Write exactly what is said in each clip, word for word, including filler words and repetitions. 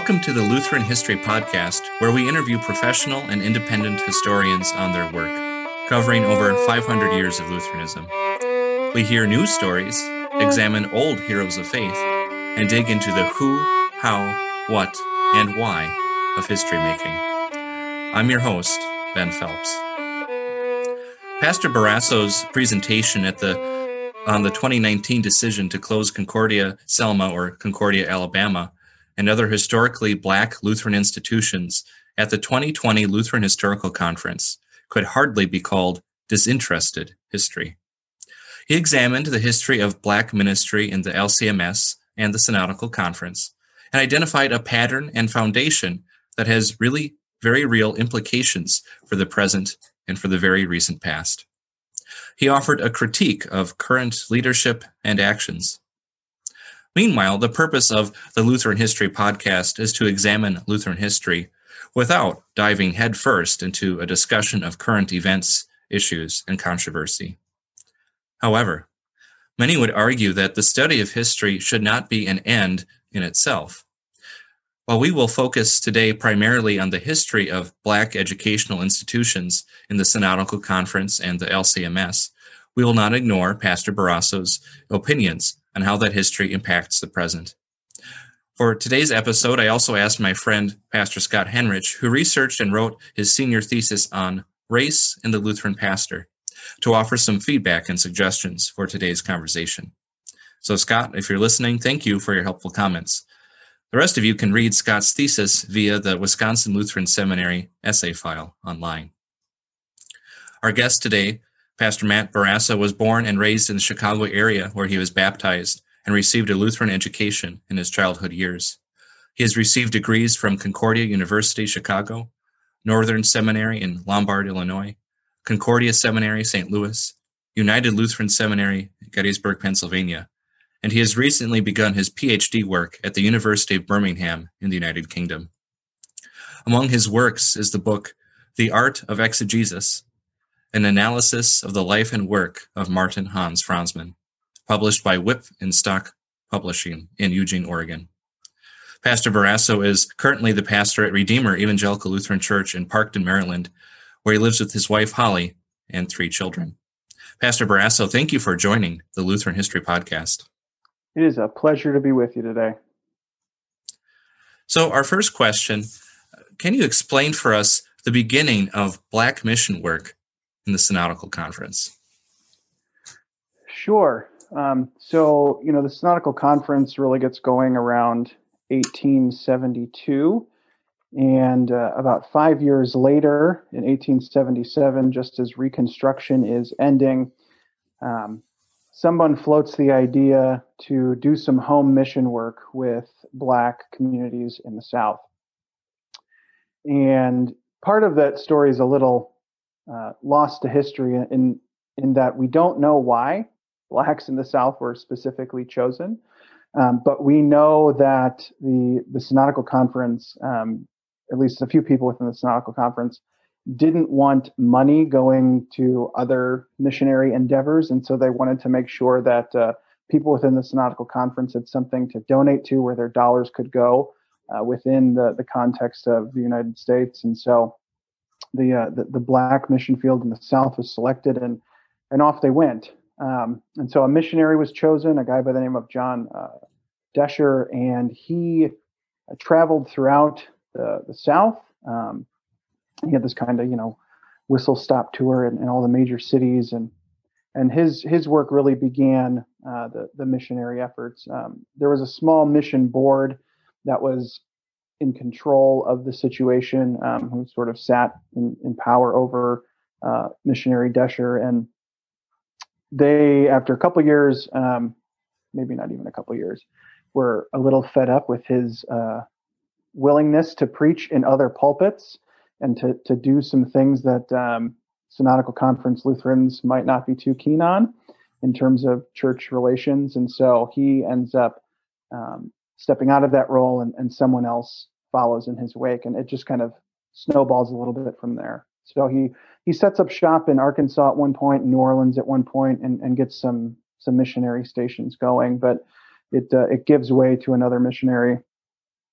Welcome to the Lutheran History Podcast, where we interview professional and independent historians on their work, covering over five hundred years of Lutheranism. We hear news stories, examine old heroes of faith, and dig into the who, how, what, and why of history making. I'm your host, Ben Phelps. Pastor Barrasso's presentation at the on the twenty nineteen decision to close Concordia Selma or Concordia, Alabama, and other historically Black Lutheran institutions at the twenty twenty Lutheran Historical Conference could hardly be called disinterested history. He examined the history of Black ministry in the L C M S and the Synodical Conference and identified a pattern and foundation that has really very real implications for the present and for the very recent past. He offered a critique of current leadership and actions. Meanwhile, the purpose of the Lutheran History Podcast is to examine Lutheran history without diving headfirst into a discussion of current events, issues, and controversy. However, many would argue that the study of history should not be an end in itself. While we will focus today primarily on the history of Black educational institutions in the Synodical Conference and the L C M S, we will not ignore Pastor Barrasso's opinions on how that history impacts the present. For today's episode, I also asked my friend, Pastor Scott Henrich, who researched and wrote his senior thesis on race and the Lutheran pastor, to offer some feedback and suggestions for today's conversation. So Scott, if you're listening, thank you for your helpful comments. The rest of you can read Scott's thesis via the Wisconsin Lutheran Seminary essay file online. Our guest today, Pastor Matt Barrasso, was born and raised in the Chicago area, where he was baptized and received a Lutheran education in his childhood years. He has received degrees from Concordia University, Chicago, Northern Seminary in Lombard, Illinois, Concordia Seminary, Saint Louis, United Lutheran Seminary, Gettysburg, Pennsylvania, and he has recently begun his P H D work at the University of Birmingham in the United Kingdom. Among his works is the book, The Art of Exegesis, an analysis of the life and work of Martin Hans Franzmann, published by Whip and Stock Publishing in Eugene, Oregon. Pastor Barrasso is currently the pastor at Redeemer Evangelical Lutheran Church in Parkton, Maryland, where he lives with his wife, Holly, and three children. Pastor Barrasso, thank you for joining the Lutheran History Podcast. It is a pleasure to be with you today. So our first question, can you explain for us the beginning of Black mission work in the Synodical Conference? Sure. Um, so, you know, the Synodical Conference really gets going around eighteen seventy-two. And uh, about five years later, in eighteen seventy-seven, just as Reconstruction is ending, um, someone floats the idea to do some home mission work with Black communities in the South. And part of that story is a little uh, lost to history in, in that we don't know why Blacks in the South were specifically chosen. Um, but we know that the, the Synodical Conference, um, at least a few people within the Synodical Conference, didn't want money going to other missionary endeavors. And so they wanted to make sure that uh, people within the Synodical Conference had something to donate to, where their dollars could go uh, within the, the context of the United States. And so the, uh, the the Black mission field in the South was selected, and and off they went. Um, and so a missionary was chosen, a guy by the name of John uh, Desher, and he uh, traveled throughout the, the South. Um, he had this kind of, you know, whistle stop tour in, in all the major cities, and and his his work really began uh, the the missionary efforts. Um, there was a small mission board that was in control of the situation, um, who sort of sat in, in power over uh, missionary Desher, and they, after a couple years, um, maybe not even a couple years, were a little fed up with his uh, willingness to preach in other pulpits and to to do some things that um, Synodical Conference Lutherans might not be too keen on in terms of church relations. And so he ends up um, stepping out of that role, and, and someone else follows in his wake. And it just kind of snowballs a little bit from there. So he he sets up shop in Arkansas at one point, New Orleans at one point, and, and gets some some missionary stations going. But it uh, it gives way to another missionary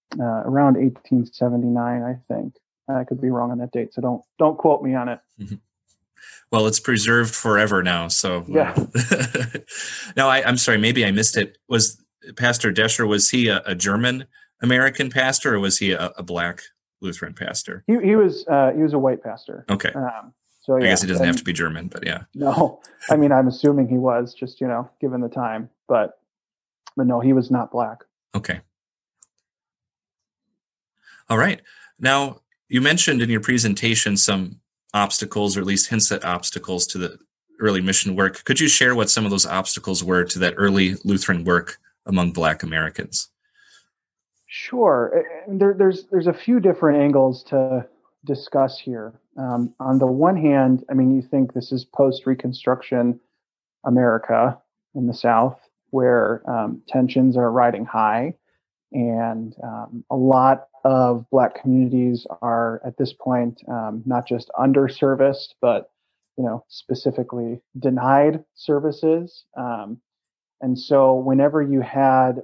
uh, around eighteen seventy-nine, I think. I could be wrong on that date, so don't don't quote me on it. Mm-hmm. Well, it's preserved forever now. So yeah. Uh, now, I, I'm sorry, maybe I missed it. Was Pastor Descher, was he a, a German American pastor, or was he a, a black Lutheran pastor? He he was uh, he was a white pastor. Okay. Um, so yeah, I guess he doesn't and, have to be German, but yeah. No, I mean I'm assuming he was, just you know, given the time, but but no, he was not black. Okay. All right. Now, you mentioned in your presentation some obstacles, or at least hints at obstacles to the early mission work. Could you share what some of those obstacles were to that early Lutheran work among Black Americans? Sure. There, there's there's a few different angles to discuss here. Um, on the one hand, I mean, you think this is post-Reconstruction America in the South, where um, tensions are riding high, and um, a lot of Black communities are at this point um, not just underserviced, but you know, specifically denied services. Um, and so, whenever you had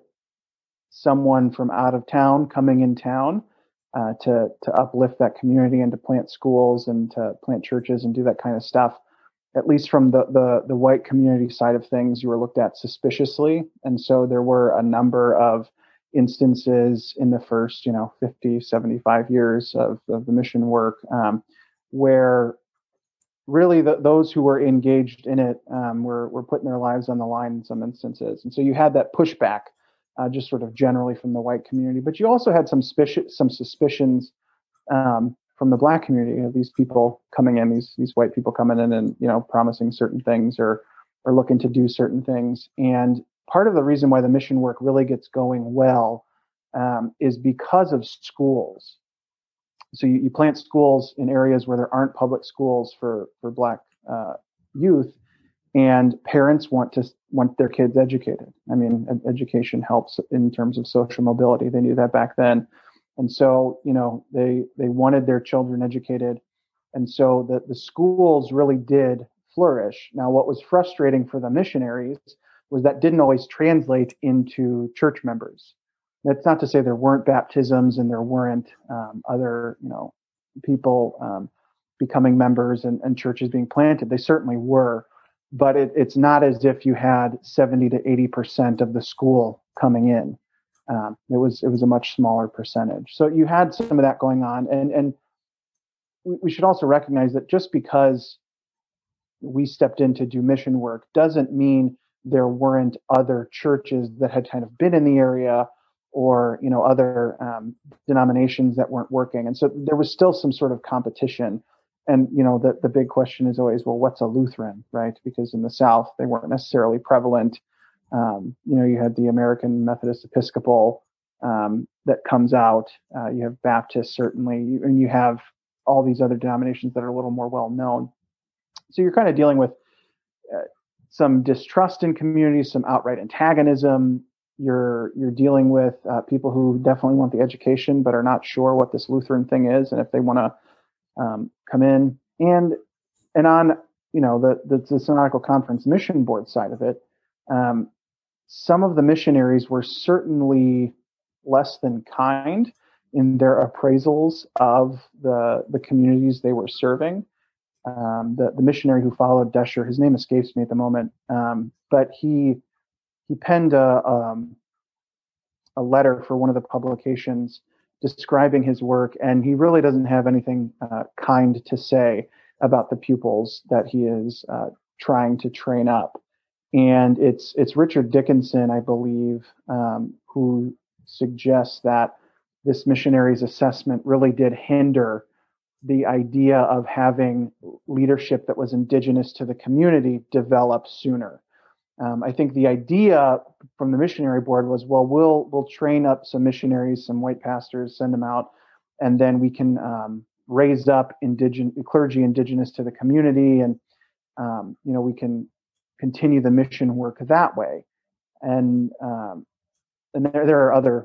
someone from out of town coming in town uh, to to uplift that community and to plant schools and to plant churches and do that kind of stuff, at least from the the, the white community side of things, you were looked at suspiciously. And so there were a number of instances in the first, you know, fifty, seventy-five years of, of the mission work um, where really the, those who were engaged in it um, were, were putting their lives on the line in some instances. And so you had that pushback uh, just sort of generally from the white community, but you also had some, suspicion, some suspicions um, from the Black community. You know, these people coming in, these these white people coming in and, you know, promising certain things or or looking to do certain things. And part of the reason why the mission work really gets going well um, is because of schools. So you, you plant schools in areas where there aren't public schools for for Black uh, youth, and parents want to want their kids educated. I mean, ed- education helps in terms of social mobility. They knew that back then, and so you know they they wanted their children educated, and so the the schools really did flourish. Now, what was frustrating for the missionaries was that didn't always translate into church members. That's not to say there weren't baptisms and there weren't um, other, you know, people um, becoming members and, and churches being planted. They certainly were, but it, it's not as if you had seventy to eighty percent of the school coming in. Um, it was it was a much smaller percentage. So you had some of that going on, and and we, we should also recognize that just because we stepped in to do mission work doesn't mean there weren't other churches that had kind of been in the area, or you know other um, denominations that weren't working, and so there was still some sort of competition. And you know the the big question is always, well, what's a Lutheran, right? Because in the South they weren't necessarily prevalent. Um, you know, you had the American Methodist Episcopal um, that comes out. Uh, you have Baptists certainly, and you have all these other denominations that are a little more well known. So you're kind of dealing with uh, some distrust in communities, some outright antagonism. You're you're dealing with uh, people who definitely want the education, but are not sure what this Lutheran thing is, and if they want to um, come in. And and on you know the, the the Synodical Conference Mission Board side of it, um, some of the missionaries were certainly less than kind in their appraisals of the the communities they were serving. Um, the the missionary who followed Descher, his name escapes me at the moment, um, but he he penned a um, a letter for one of the publications describing his work, and he really doesn't have anything uh, kind to say about the pupils that he is uh, trying to train up. And it's it's Richard Dickinson, I believe, um, who suggests that this missionary's assessment really did hinder the idea of having leadership that was indigenous to the community develop sooner. Um, I think the idea from the missionary board was, well, we'll we'll train up some missionaries, some white pastors, send them out, and then we can um, raise up indigenous clergy indigenous to the community, and um, you know we can continue the mission work that way. And um, and there there are other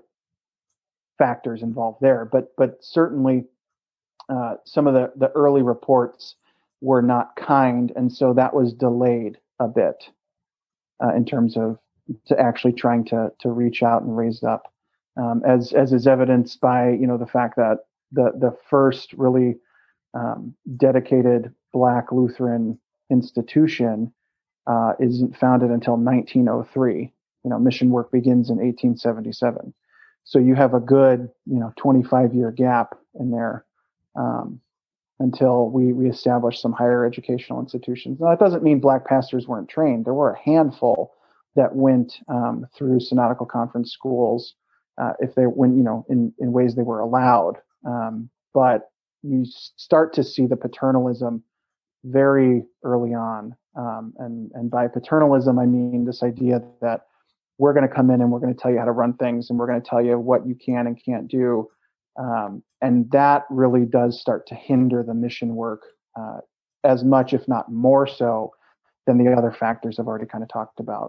factors involved there, but but certainly. Uh, some of the, the early reports were not kind, and so that was delayed a bit uh, in terms of to actually trying to to reach out and raise up um, as as is evidenced by you know the fact that the the first really um, dedicated Black Lutheran institution uh, isn't founded until nineteen oh three. You know, mission work begins in eighteen seventy-seven. So you have a good, you know, twenty-five year gap in there um, until we we establish some higher educational institutions. Now, that doesn't mean Black pastors weren't trained. There were a handful that went um, through synodical conference schools uh, if they went, you know, in in ways they were allowed. Um, but you start to see the paternalism very early on. Um, and, and by paternalism, I mean this idea that we're going to come in and we're going to tell you how to run things, and we're going to tell you what you can and can't do. Um, and that really does start to hinder the mission work uh, as much, if not more so, than the other factors I've already kind of talked about.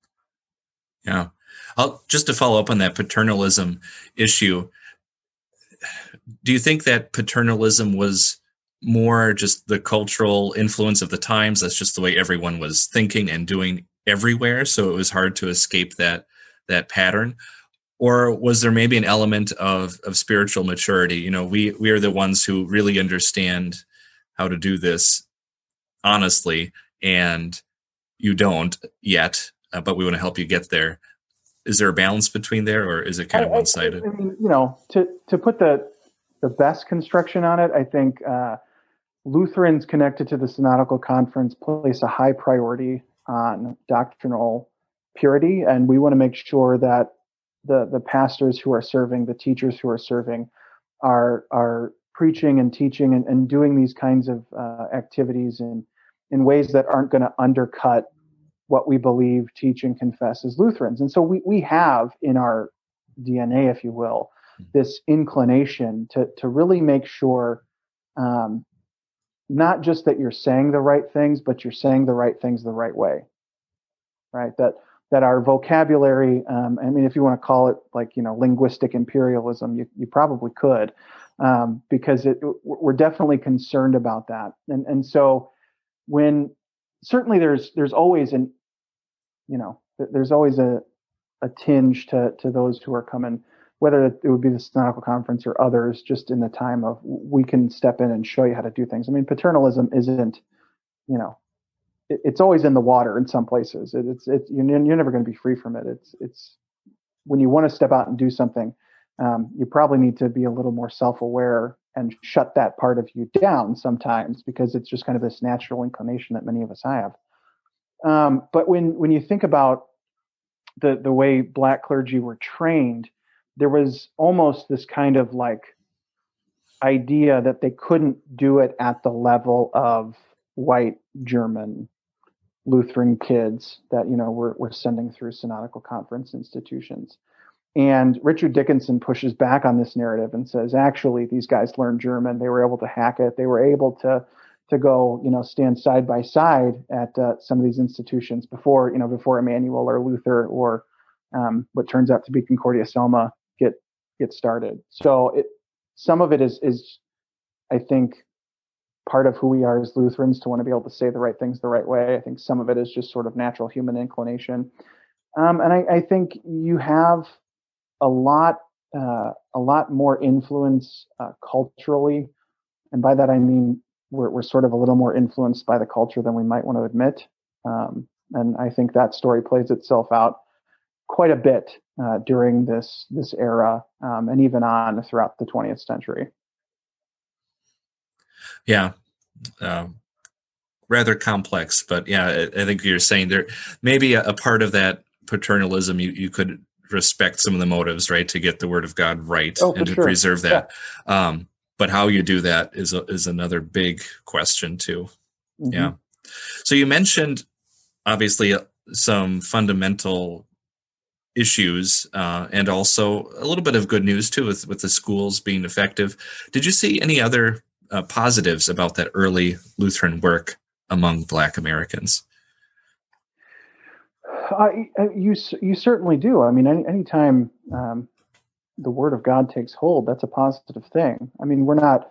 Yeah. I'll, just to follow up on that paternalism issue, do you think that paternalism was more just the cultural influence of the times? That's just the way everyone was thinking and doing everywhere, so it was hard to escape that that pattern? Or was there maybe an element of of spiritual maturity? You know, we we are the ones who really understand how to do this honestly, and you don't yet, uh, but we want to help you get there. Is there a balance between there, or is it kind of I, one-sided? I, I mean, you know, to to put the the best construction on it, I think uh, Lutherans connected to the Synodical Conference place a high priority on doctrinal purity, and we want to make sure that the the pastors who are serving, the teachers who are serving, are are preaching and teaching and, and doing these kinds of uh, activities in in ways that aren't going to undercut what we believe, teach, and confess as Lutherans. And so we we have in our D N A, if you will, this inclination to to really make sure um, not just that you're saying the right things, but you're saying the right things the right way, right? That that our vocabulary, um, I mean, if you want to call it like, you know, linguistic imperialism, you, you probably could, um, because it, we're definitely concerned about that. And and so when certainly there's there's always an, you know, there's always a a tinge to to those who are coming, whether it would be the Synodical Conference or others, just in the time of we can step in and show you how to do things. I mean, paternalism isn't, you know, it, it's always in the water in some places. It, it's it's you're, you're never going to be free from it. It's it's when you want to step out and do something, um, you probably need to be a little more self-aware and shut that part of you down sometimes, because it's just kind of this natural inclination that many of us have. Um, but when when you think about the the way Black clergy were trained, there was almost this kind of like idea that they couldn't do it at the level of white German Lutheran kids that, you know, we're, we're sending through Synodical Conference institutions. And Richard Dickinson pushes back on this narrative and says, actually, these guys learned German. They were able to hack it. They were able to to go, you know, stand side by side at uh, some of these institutions before, you know, before Emmanuel or Luther or um, what turns out to be Concordia Selma get get started. So it some of it is is I think part of who we are as Lutherans, to want to be able to say the right things the right way. I think some of it is just sort of natural human inclination, um, and I, I think you have a lot uh, a lot more influence uh, culturally, and by that I mean we're we're sort of a little more influenced by the culture than we might want to admit, um, and I think that story plays itself out quite a bit uh, during this this era, um, and even on throughout the twentieth century. Yeah, um, rather complex, but yeah, I, I think you're saying there maybe a, a part of that paternalism. You you could respect some of the motives, right, to get the Word of God right Oh, and to sure. preserve that. Yeah. Um, but how you do that is a, is another big question too. Mm-hmm. Yeah. So you mentioned obviously some fundamental issues uh, and also a little bit of good news too with, with the schools being effective. Did you see any other uh, positives about that early Lutheran work among Black Americans? Uh, you you certainly do. I mean, any anytime um, the Word of God takes hold, that's a positive thing. I mean, we're not.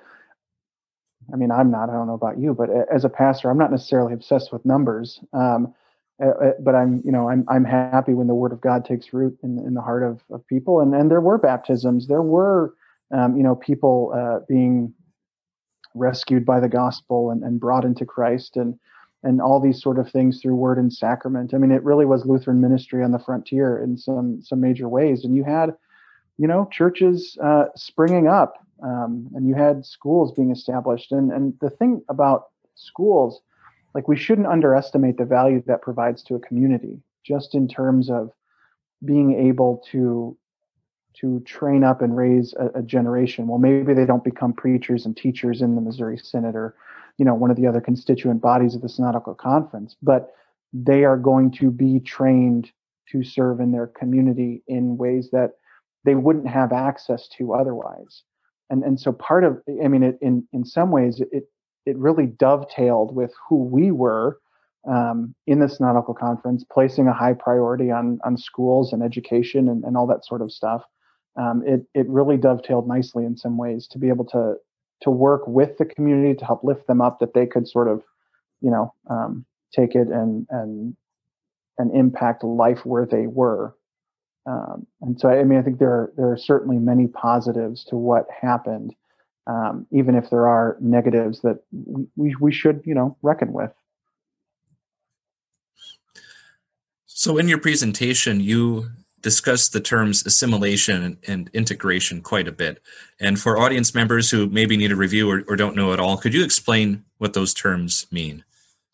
I mean, I'm not. I don't know about you, but as a pastor, I'm not necessarily obsessed with numbers. Um, uh, but I'm, you know, I'm, I'm happy when the word of God takes root in, in the heart of, of people. And, and there were baptisms, there were, um, you know, people uh, being rescued by the gospel and, and brought into Christ, and, and all these sort of things through word and sacrament. I mean, it really was Lutheran ministry on the frontier in some, some major ways. And you had, you know, churches uh, springing up, um, and you had schools being established. And, and the thing about schools, like, we shouldn't underestimate the value that provides to a community, just in terms of being able to to train up and raise a, a generation. Well, maybe they don't become preachers and teachers in the Missouri Synod, or, you know, one of the other constituent bodies of the Synodical Conference, but they are going to be trained to serve in their community in ways that they wouldn't have access to otherwise. And and so part of, I mean, it, in in some ways, it it really dovetailed with who we were um, in the Synodical Conference, placing a high priority on on schools and education and, and all that sort of stuff. Um, it it really dovetailed nicely in some ways to be able to to work with the community to help lift them up, that they could sort of, you know, um, take it and and and impact life where they were. Um, and so, I mean, I think there are, there are certainly many positives to what happened, um, even if there are negatives that we we should, you know, reckon with. So in your presentation, you discussed the terms assimilation and integration quite a bit. And for audience members who maybe need a review or, or don't know at all, could you explain what those terms mean?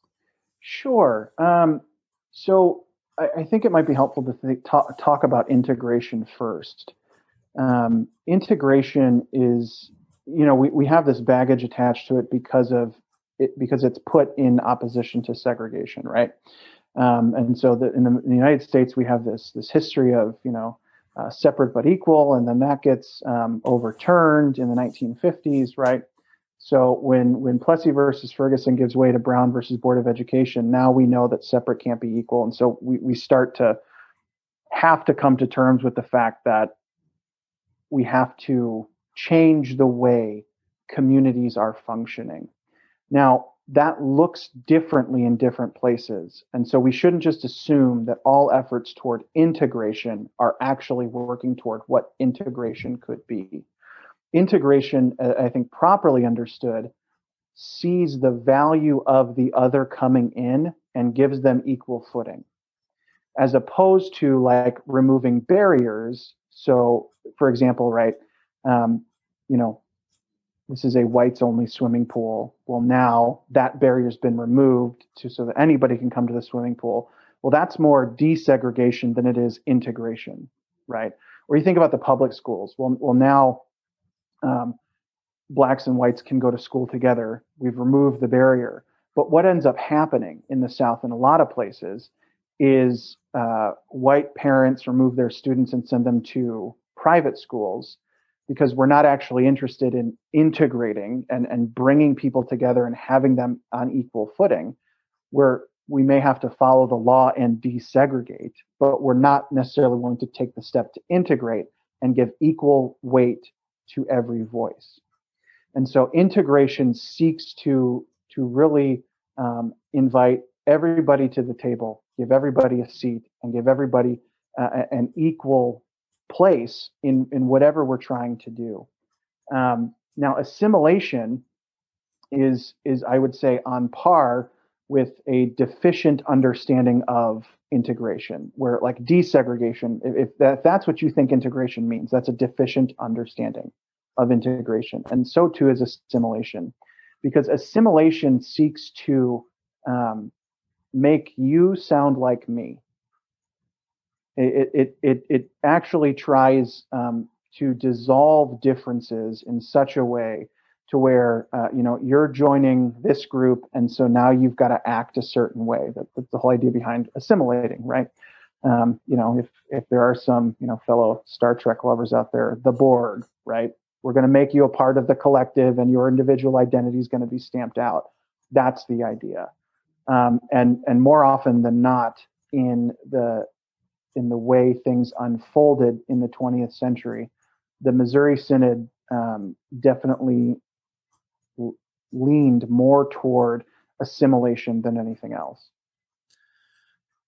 Sure. Um, so I, I think it might be helpful to think, talk, talk about integration first. Um, integration is, you know, we, we have this baggage attached to it because of it, because it's put in opposition to segregation, right? Um, and so the, in, the, in the United States, we have this this history of, you know, uh, separate but equal, and then that gets um, overturned in the nineteen fifties, right? So when when Plessy versus Ferguson gives way to Brown versus Board of Education, now we know that separate can't be equal, and so we we start to have to come to terms with the fact that we have to change the way communities are functioning. Now, that looks differently in different places. And so we shouldn't just assume that all efforts toward integration are actually working toward what integration could be. Integration, I think, properly understood, sees the value of the other coming in and gives them equal footing, as opposed to like removing barriers. So, for example, right, um, you know, this is a whites only swimming pool. Well, now that barrier's been removed to so that anybody can come to the swimming pool. Well, that's more desegregation than it is integration, right? Or you think about the public schools. Well, well now um, blacks and whites can go to school together. We've removed the barrier. But what ends up happening in the South in a lot of places is uh, white parents remove their students and send them to private schools, because we're not actually interested in integrating and, and bringing people together and having them on equal footing, where we may have to follow the law and desegregate, but we're not necessarily willing to take the step to integrate and give equal weight to every voice. And so integration seeks to, to really um, invite everybody to the table, give everybody a seat, and give everybody uh, an equal place in, in whatever we're trying to do. Um, now, assimilation is, is, I would say, on par with a deficient understanding of integration, where like desegregation, if, if, that, if that's what you think integration means, that's a deficient understanding of integration. And so too is assimilation, because assimilation seeks to um, make you sound like me. It, it, it, it actually tries um, to dissolve differences in such a way to where, uh, you know, you're joining this group, and so now you've got to act a certain way. That, that's the whole idea behind assimilating, right? Um, you know, if, if there are some, you know, fellow Star Trek lovers out there, the Borg, right? We're going to make you a part of the collective, and your individual identity is going to be stamped out. That's the idea. Um, and, and more often than not, in the in the way things unfolded in the twentieth century, the Missouri Synod um, definitely l- leaned more toward assimilation than anything else.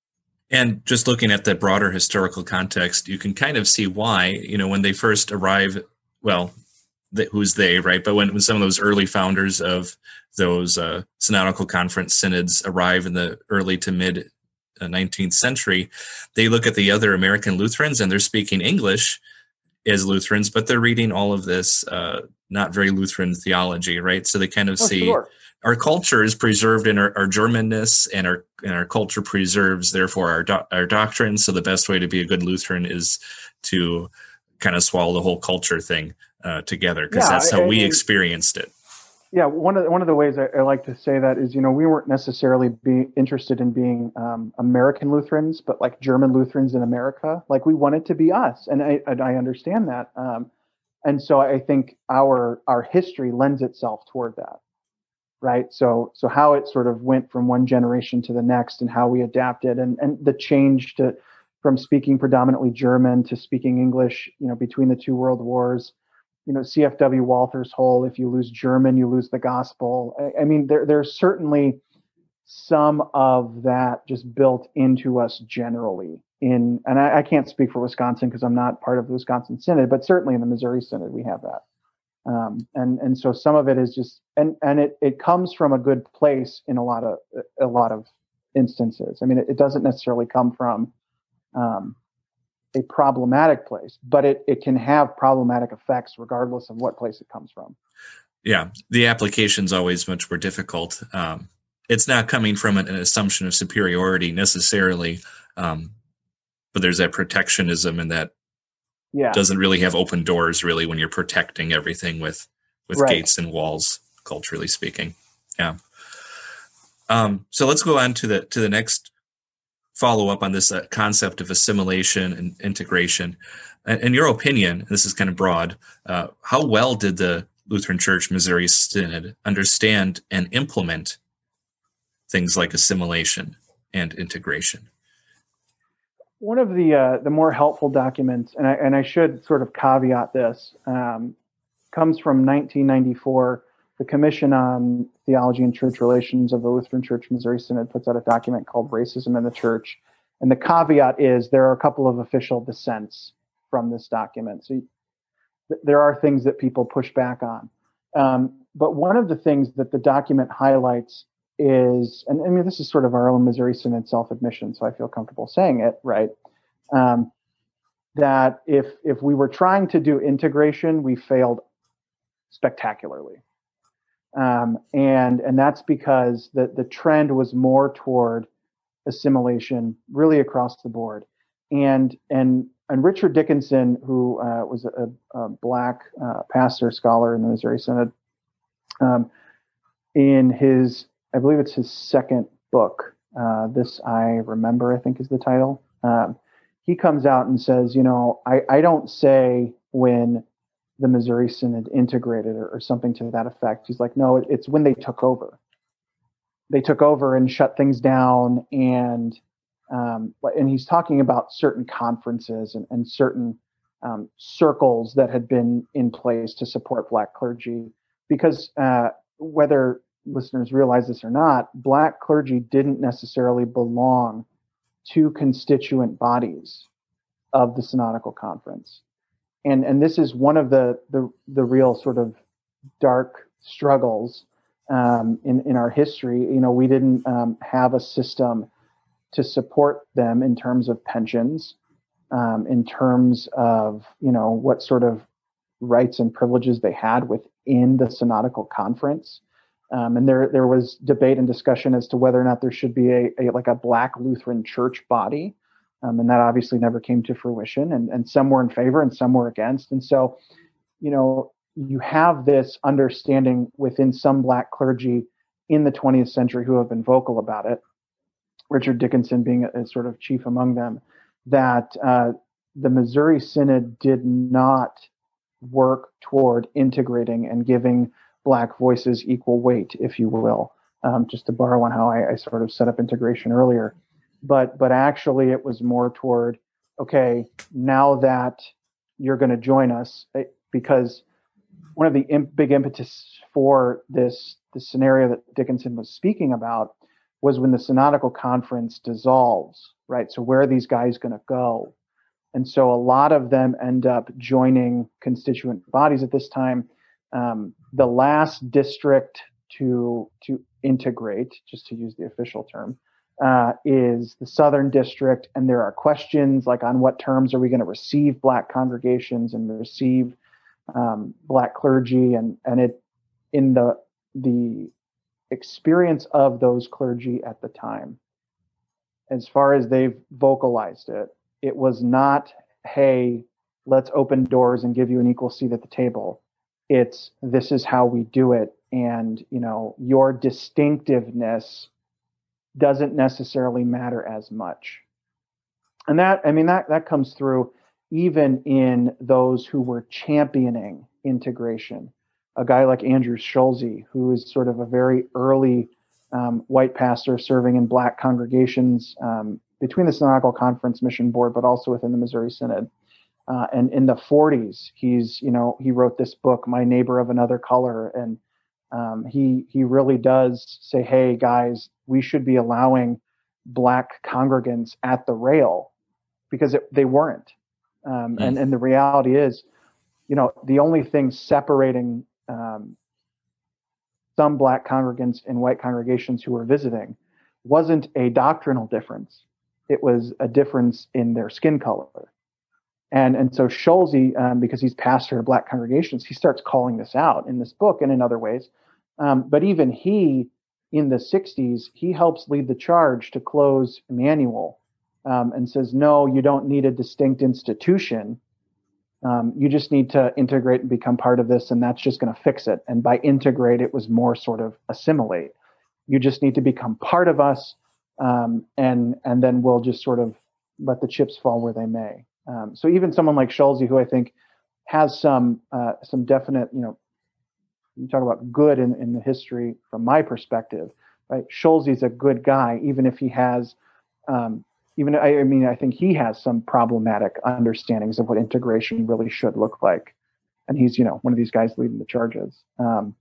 And just looking at the broader historical context, you can kind of see why, you know, when they first arrive, well, the, who's they, right? But when, when some of those early founders of those uh, synodical conference synods arrive in the early to mid uh, nineteenth century, they look at the other American Lutherans and they're speaking English as Lutherans, but they're reading all of this uh, not very Lutheran theology, right? So they kind of Oh, see sure. our culture is preserved in our, our Germanness, and our and our culture preserves, therefore, our do, our doctrine. So the best way to be a good Lutheran is to kind of swallow the whole culture thing uh, together, because Yeah, that's how and, we and experienced it. yeah, one of the, one of the ways I, I like to say that is, you know, we weren't necessarily be interested in being um, American Lutherans, but like German Lutherans in America. Like we wanted to be us, and I and I understand that. Um, and so I think our our history lends itself toward that, right? So so how it sort of went from one generation to the next, and how we adapted, and and the change to from speaking predominantly German to speaking English, you know, between the two world wars. You know, C F W Walther's whole, if you lose German, you lose the gospel. I, I mean, there, there's certainly some of that just built into us generally in, and I, I can't speak for Wisconsin because I'm not part of the Wisconsin Synod, but certainly in the Missouri Synod, we have that. Um, and, and so some of it is just, and, and it, it comes from a good place in a lot of, a lot of instances. I mean, it, it doesn't necessarily come from, um, a problematic place, but it, it can have problematic effects regardless of what place it comes from. Yeah, the application is always much more difficult. Um, it's not coming from an, an assumption of superiority necessarily, um, but there's that protectionism, and that yeah. doesn't really have open doors, really, when you're protecting everything with, with right. gates and walls, culturally speaking. Yeah. Um, so let's go on to the to the next follow up on this uh, concept of assimilation and integration. In your opinion, this is kind of broad, uh, how well did the Lutheran Church Missouri Synod understand and implement things like assimilation and integration? One of the uh, the more helpful documents, and I, and I should sort of caveat this, um, comes from nineteen ninety-four. The Commission on Theology and Church Relations of the Lutheran Church Missouri Synod puts out a document called Racism in the Church. And the caveat is there are a couple of official dissents from this document. So th- there are things that people push back on. Um, but one of the things that the document highlights is, and I mean, this is sort of our own Missouri Synod self-admission, so I feel comfortable saying it, right? Um, that if if we were trying to do integration, we failed spectacularly. Um, and and that's because the, the trend was more toward assimilation really across the board. And and and Richard Dickinson, who uh, was a, a black uh, pastor scholar in the Missouri Synod, um, in his, I believe it's his second book, uh, This I Remember, I think is the title, um, he comes out and says, you know, I, I don't say when the Missouri Synod integrated or, or something to that effect. He's like, no, it's when they took over. They took over and shut things down, and um, and he's talking about certain conferences and, and certain um, circles that had been in place to support Black clergy, because uh, whether listeners realize this or not, Black clergy didn't necessarily belong to constituent bodies of the Synodical Conference. And and this is one of the the, the real sort of dark struggles um, in in our history. You know, we didn't um, have a system to support them in terms of pensions, um, in terms of you know what sort of rights and privileges they had within the Synodical Conference. Um, and there there was debate and discussion as to whether or not there should be a, a like a Black Lutheran church body. Um, and that obviously never came to fruition, and, and some were in favor and some were against. And so, you know, you have this understanding within some Black clergy in the twentieth century who have been vocal about it, Richard Dickinson being a, a sort of chief among them, that uh, the Missouri Synod did not work toward integrating and giving Black voices equal weight, if you will, um, just to borrow on how I, I sort of set up integration earlier. But but actually, it was more toward, okay, now that you're going to join us, because one of the imp- big impetus for this, this scenario that Dickinson was speaking about was when the Synodical Conference dissolves, right? So where are these guys going to go? And so a lot of them end up joining constituent bodies at this time. Um, the last district to to integrate, just to use the official term, uh, is the Southern District. And there are questions like on what terms are we going to receive Black congregations and receive um, Black clergy, and and it in the the experience of those clergy at the time, as far as they've vocalized it, it was not, hey, let's open doors and give you an equal seat at the table. It's, this is how we do it. And, you know, your distinctiveness doesn't necessarily matter as much. And that, I mean, that, that comes through even in those who were championing integration. A guy like Andrew Schulze, who is sort of a very early um, white pastor serving in Black congregations um, between the Synodical Conference Mission Board, but also within the Missouri Synod. Uh, and in the forties, he's, you know, he wrote this book, My Neighbor of Another Color. And um, he, he really does say, hey, guys, we should be allowing Black congregants at the rail, because it, they weren't. Um, mm. and, and the reality is, you know, the only thing separating um, some Black congregants and white congregations who were visiting wasn't a doctrinal difference. It was a difference in their skin color. And and so Schulze, um, because he's pastor of Black congregations, he starts calling this out in this book and in other ways. Um, but even he, in the sixties, he helps lead the charge to close Emmanuel um, and says, no, you don't need a distinct institution. Um, you just need to integrate and become part of this, and that's just going to fix it. And by integrate, it was more sort of assimilate. You just need to become part of us, um, and and then we'll just sort of let the chips fall where they may. Um, so even someone like Schulze, who I think has some uh, some definite, you know, you talk about good in, in the history from my perspective, right? Schulze's a good guy, even if he has, um, even I, I mean, I think he has some problematic understandings of what integration really should look like, and he's, you know, one of these guys leading the charges. Um,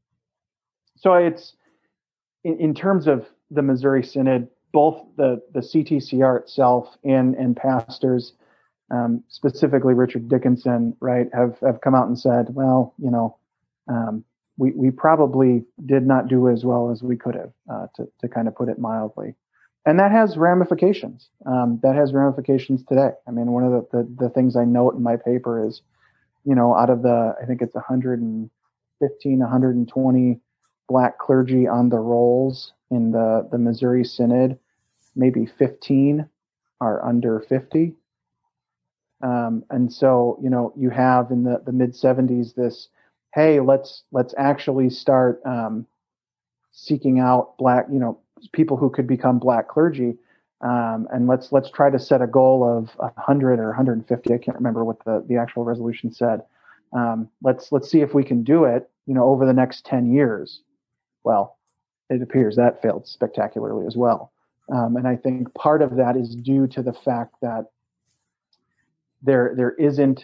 so it's in, in terms of the Missouri Synod, both the the C T C R itself and and pastors. Um, specifically Richard Dickinson, right, have, have come out and said, well, you know, um, we, we probably did not do as well as we could have, uh, to, to kind of put it mildly. And that has ramifications. Um, that has ramifications today. I mean, one of the, the, the things I note in my paper is, you know, out of the, I think it's one hundred fifteen, one hundred twenty Black clergy on the rolls in the, the Missouri Synod, maybe fifteen are under fifty. Um, and so, you know, you have in the, the mid seventies this, hey, let's let's actually start um, seeking out Black, you know, people who could become Black clergy, um, and let's let's try to set a goal of one hundred or one hundred fifty. I can't remember what the, the actual resolution said. Um, let's let's see if we can do it, you know, over the next ten years. Well, it appears that failed spectacularly as well. Um, and I think part of that is due to the fact that there there isn't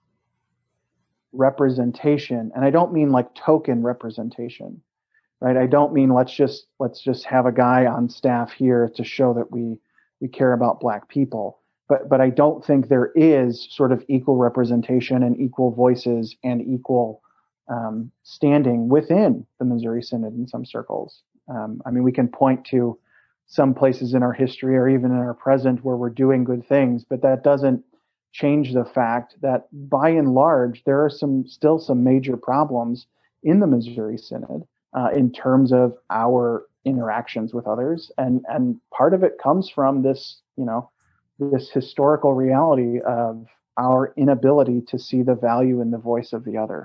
representation, and I don't mean like token representation, right? I don't mean let's just let's just have a guy on staff here to show that we we care about Black people, but but I don't think there is sort of equal representation and equal voices and equal um, standing within the Missouri Synod in some circles. Um, I mean, we can point to some places in our history or even in our present where we're doing good things, but that doesn't change the fact that by and large, there are some still some major problems in the Missouri Synod uh, in terms of our interactions with others. And, and part of it comes from this, you know, this historical reality of our inability to see the value in the voice of the other.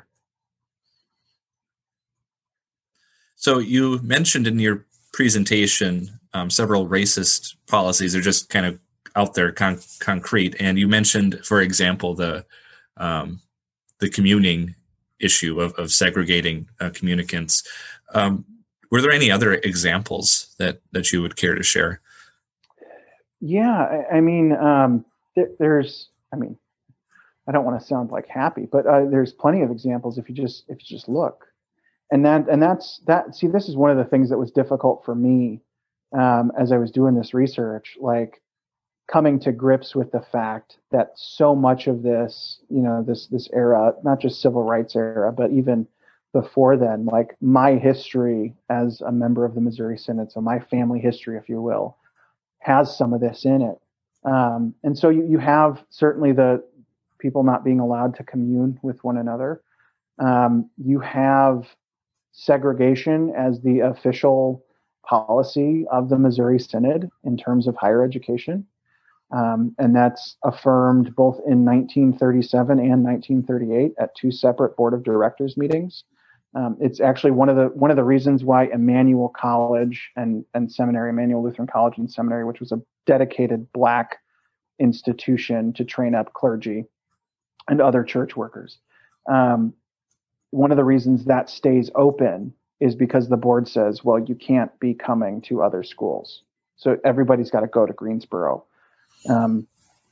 So you mentioned in your presentation um, several racist policies, or just kind of out there con- concrete. And you mentioned, for example, the um, the communing issue of, of segregating uh, communicants. Um, were there any other examples that, that you would care to share? Yeah, I, I mean, um, there, there's, I mean, I don't want to sound like happy, but uh, there's plenty of examples if you just if you just look. And that and that's that. See, this is one of the things that was difficult for me um, as I was doing this research, like coming to grips with the fact that so much of this, you know, this this era, not just civil rights era, but even before then, like my history as a member of the Missouri Synod, so my family history, if you will, has some of this in it. Um, and so you, you have certainly the people not being allowed to commune with one another. Um, you have segregation as the official policy of the Missouri Synod in terms of higher education. Um, and that's affirmed both in nineteen thirty-seven and nineteen thirty-eight at two separate board of directors meetings. Um, it's actually one of the one of the reasons why Emmanuel College and and seminary, Emmanuel Lutheran College and Seminary, which was a dedicated Black institution to train up clergy and other church workers. Um, one of the reasons that stays open is because the board says, well, you can't be coming to other schools. So everybody's got to go to Greensboro um,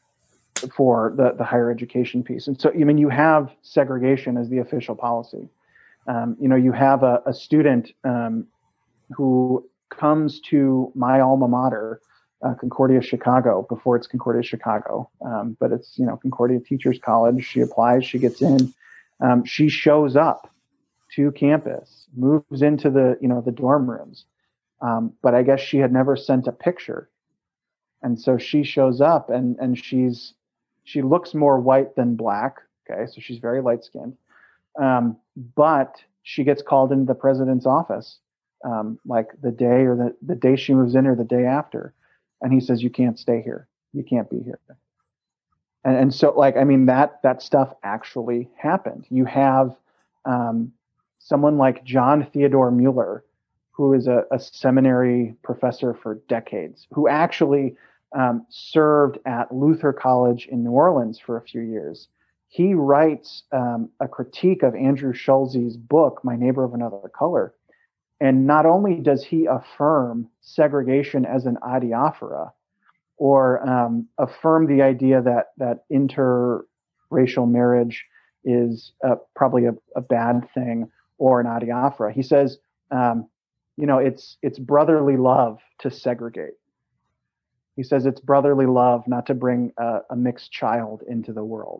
for the, the higher education piece. And so, I mean, you have segregation as the official policy. Um, you know, you have a, a student um, who comes to my alma mater, uh, Concordia Chicago, before it's Concordia Chicago, um, but it's, you know, Concordia Teachers College. She applies, she gets in, um, she shows up to campus, moves into the, you know, the dorm rooms. Um, but I guess she had never sent a picture. And so she shows up and, and she's, she looks more white than black. Okay. So she's very light skinned. Um, but she gets called into the president's office, um, like the day or the, the day she moves in or the day after. And he says, you can't stay here. You can't be here. And, and so like, I mean, that, that stuff actually happened. You have, um, someone like John Theodore Mueller, who is a, a seminary professor for decades, who actually, um, served at Luther College in New Orleans for a few years. He writes um, a critique of Andrew Schulze's book, My Neighbor of Another Color. And not only does he affirm segregation as an adiaphora, or um, affirm the idea that that interracial marriage is uh, probably a, a bad thing or an adiaphora. He says, um, you know, it's it's brotherly love to segregate. He says it's brotherly love not to bring a, a mixed child into the world.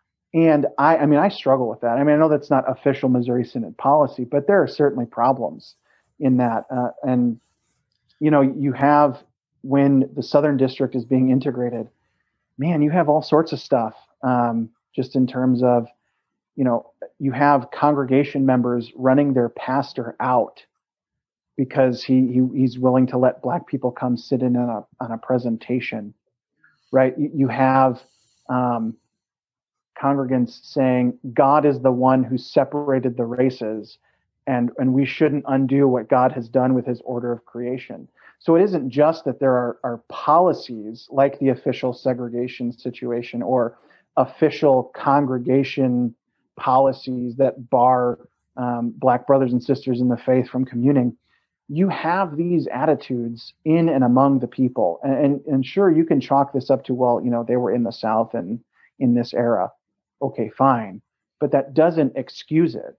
And I, I mean, I struggle with that. I mean, I know that's not official Missouri Synod policy, but there are certainly problems in that. Uh, and, you know, you have, when the Southern District is being integrated, man, you have all sorts of stuff, um, just in terms of, you know, you have congregation members running their pastor out because he, he he's willing to let Black people come sit in on a, on a presentation, right? You, you have, um, congregants saying God is the one who separated the races, and and we shouldn't undo what God has done with his order of creation. So it isn't just that there are, are policies like the official segregation situation or official congregation policies that bar um, Black brothers and sisters in the faith from communing. You have these attitudes in and among the people. And, and, and sure, you can chalk this up to, well, you know, they were in the South and in this era. Okay, fine. But that doesn't excuse it.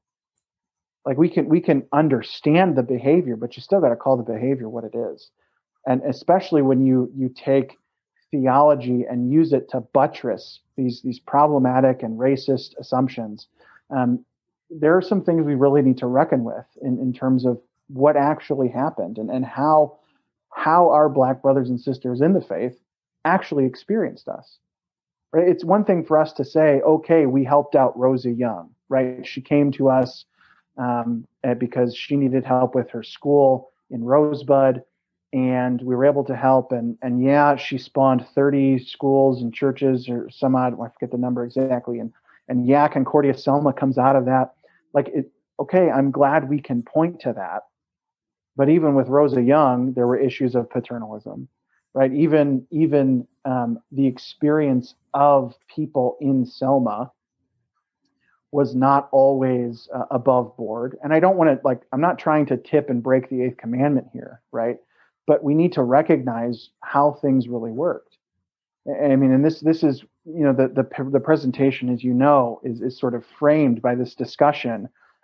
Like we can we can understand the behavior, but you still got to call the behavior what it is. And especially when you you take theology and use it to buttress these these problematic and racist assumptions, um, there are some things we really need to reckon with in, in terms of what actually happened and, and how how our Black brothers and sisters in the faith actually experienced us. Right? It's one thing for us to say, okay, we helped out Rosa Young, right? She came to us um, because she needed help with her school in Rosebud, and we were able to help. And and yeah, she spawned thirty schools and churches, or some odd, I forget the number exactly. And and yeah, Concordia Selma comes out of that. Like, it, okay, I'm glad we can point to that. But even with Rosa Young, there were issues of paternalism. Right, even even um, the experience of people in Selma was not always uh, above board. And I don't want to, like, I'm not trying to tip and break the eighth commandment here, right? But we need to recognize how things really worked. I mean, and this this is, you know, the the the presentation, as you know, is is sort of framed by this discussion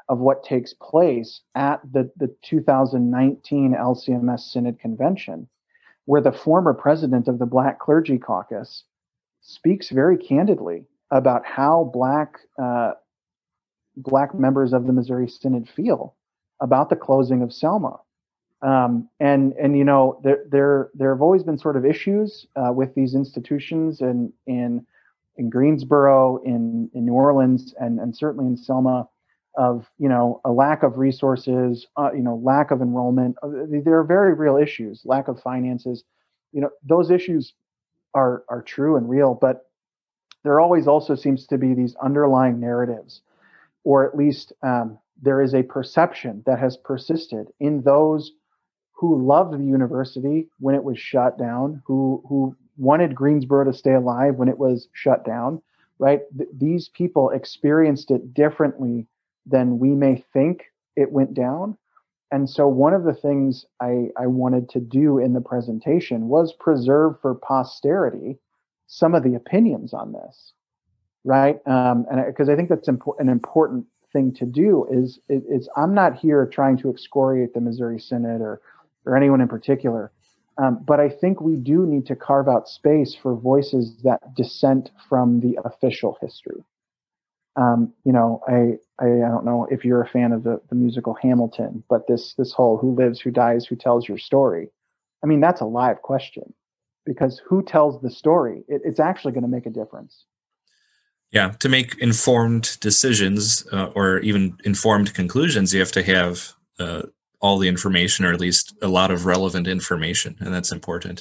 of what takes place at the, the two thousand nineteen L C M S Synod Convention, where the former president of the Black Clergy Caucus speaks very candidly about how Black uh, Black members of the Missouri Synod feel about the closing of Selma. Um, and and you know there there there have always been sort of issues uh, with these institutions in in in Greensboro, in in New Orleans, and and certainly in Selma, of you know a lack of resources, uh, you know lack of enrollment. There are very real issues, lack of finances. You know those issues are are true and real, but there always also seems to be these underlying narratives, or at least um, there is a perception that has persisted in those who loved the university when it was shut down, who who wanted Greensboro to stay alive when it was shut down, right? Th- these people experienced it differently than we may think it went down. And so one of the things I, I wanted to do in the presentation was preserve for posterity some of the opinions on this, right? Um, and because I, I think that's impo- an important thing to do is, is, is I'm not here trying to excoriate the Missouri Synod or or anyone in particular. Um, but I think we do need to carve out space for voices that dissent from the official history. Um, you know, I, I I don't know if you're a fan of the, the musical Hamilton, but this this whole who lives, who dies, who tells your story. I mean, that's a live question, because who tells the story? It, it's actually going to make a difference. Yeah, to make informed decisions uh, or even informed conclusions, you have to have uh, all the information, or at least a lot of relevant information, and that's important.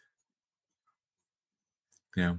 Yeah.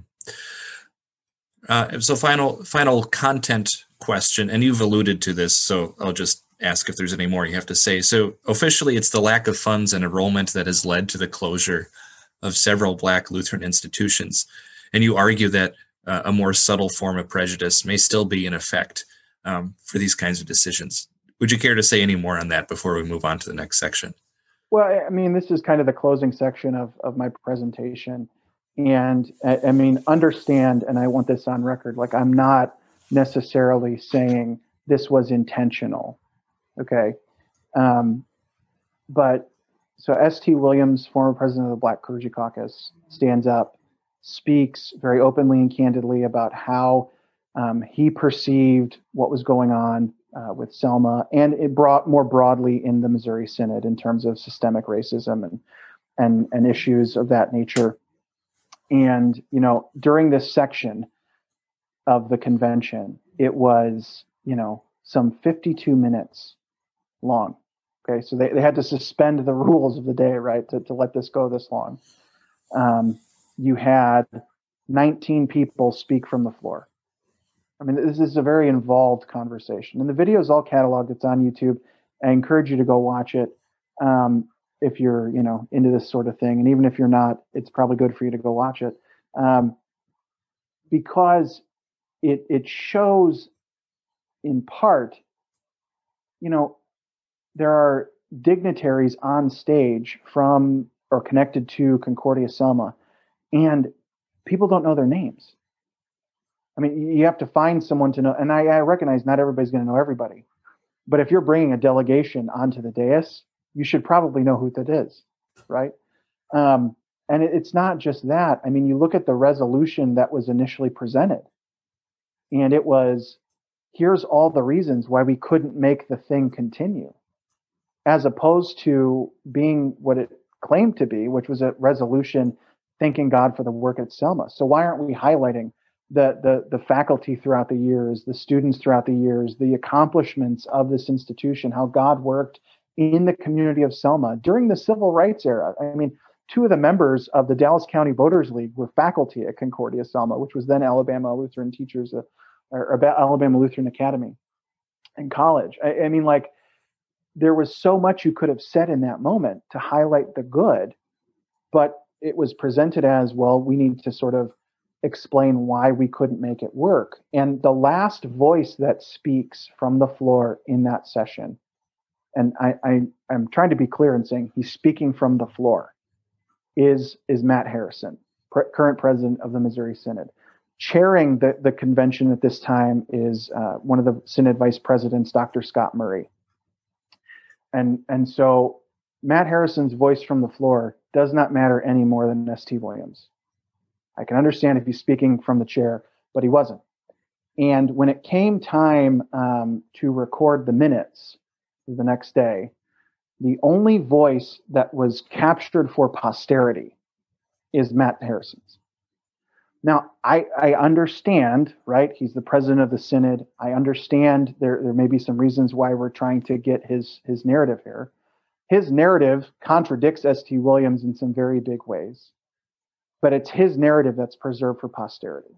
Uh, so final final content question, and you've alluded to this, so I'll just ask if there's any more you have to say. So officially, it's the lack of funds and enrollment that has led to the closure of several Black Lutheran institutions. And you argue that uh, a more subtle form of prejudice may still be in effect um, for these kinds of decisions. Would you care to say any more on that before we move on to the next section? Well, I mean, this is kind of the closing section of, of my presentation. And I, I mean, understand, and I want this on record, like I'm not necessarily saying this was intentional, okay? Um, but so S T Williams, former president of the Black Clergy Caucus, stands up, speaks very openly and candidly about how um, he perceived what was going on Uh, with Selma, and it brought more broadly in the Missouri Synod in terms of systemic racism and and and issues of that nature. And you know, during this section of the convention, it was you know some fifty-two minutes long. Okay, so they, they had to suspend the rules of the day, right, to, to let this go this long. Um, you had nineteen people speak from the floor. I mean, this is a very involved conversation, and the video is all cataloged. It's on YouTube. I encourage you to go watch it um, if you're, you know, into this sort of thing. And even if you're not, it's probably good for you to go watch it um, because it it shows, in part, you know, there are dignitaries on stage from or connected to Concordia Selma, and people don't know their names. I mean, you have to find someone to know, and I, I recognize not everybody's going to know everybody, but if you're bringing a delegation onto the dais, you should probably know who that is, right? Um, and it, it's not just that. I mean, you look at the resolution that was initially presented, and it was, here's all the reasons why we couldn't make the thing continue, as opposed to being what it claimed to be, which was a resolution thanking God for the work at Selma. So why aren't we highlighting the, the the faculty throughout the years, the students throughout the years, the accomplishments of this institution, how God worked in the community of Selma during the civil rights era? I mean, two of the members of the Dallas County Voters League were faculty at Concordia Selma, which was then Alabama Lutheran Teachers, uh, or, or Alabama Lutheran Academy in college. I, I mean, like, there was so much you could have said in that moment to highlight the good, but it was presented as, well, we need to sort of explain why we couldn't make it work. And the last voice that speaks from the floor in that session, and I, I, I'm trying to be clear in saying he's speaking from the floor, is, is Matt Harrison, pre- current president of the Missouri Synod. chairing the, the convention at this time is uh, one of the Synod vice presidents, Doctor Scott Murray. And, and so Matt Harrison's voice from the floor does not matter any more than S T Williams. I can understand if he's speaking from the chair, but he wasn't. And when it came time um, to record the minutes the next day, the only voice that was captured for posterity is Matt Harrison's. Now, I, I understand, right? He's the president of the synod. I understand there, there may be some reasons why we're trying to get his, his narrative here. His narrative contradicts S T Williams in some very big ways, but it's his narrative that's preserved for posterity.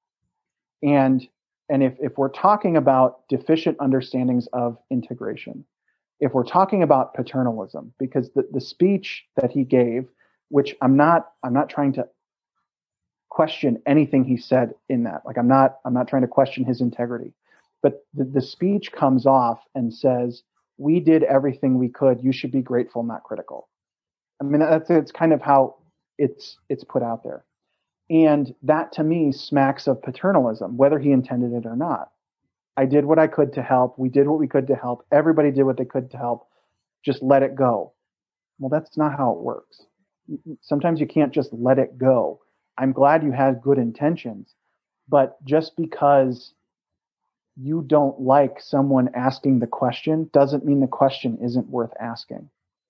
And, and if, if we're talking about deficient understandings of integration, if we're talking about paternalism, because the, the speech that he gave, which I'm not, I'm not trying to question anything he said in that. Like I'm not, I'm not trying to question his integrity, but the, the speech comes off and says, we did everything we could. You should be grateful, not critical. I mean, that's, it's kind of how it's, it's put out there. And that to me smacks of paternalism, whether he intended it or not. I did what I could to help. We did what we could to help. Everybody did what they could to help. Just let it go. Well, that's not how it works. Sometimes you can't just let it go. I'm glad you had good intentions, but just because you don't like someone asking the question doesn't mean the question isn't worth asking.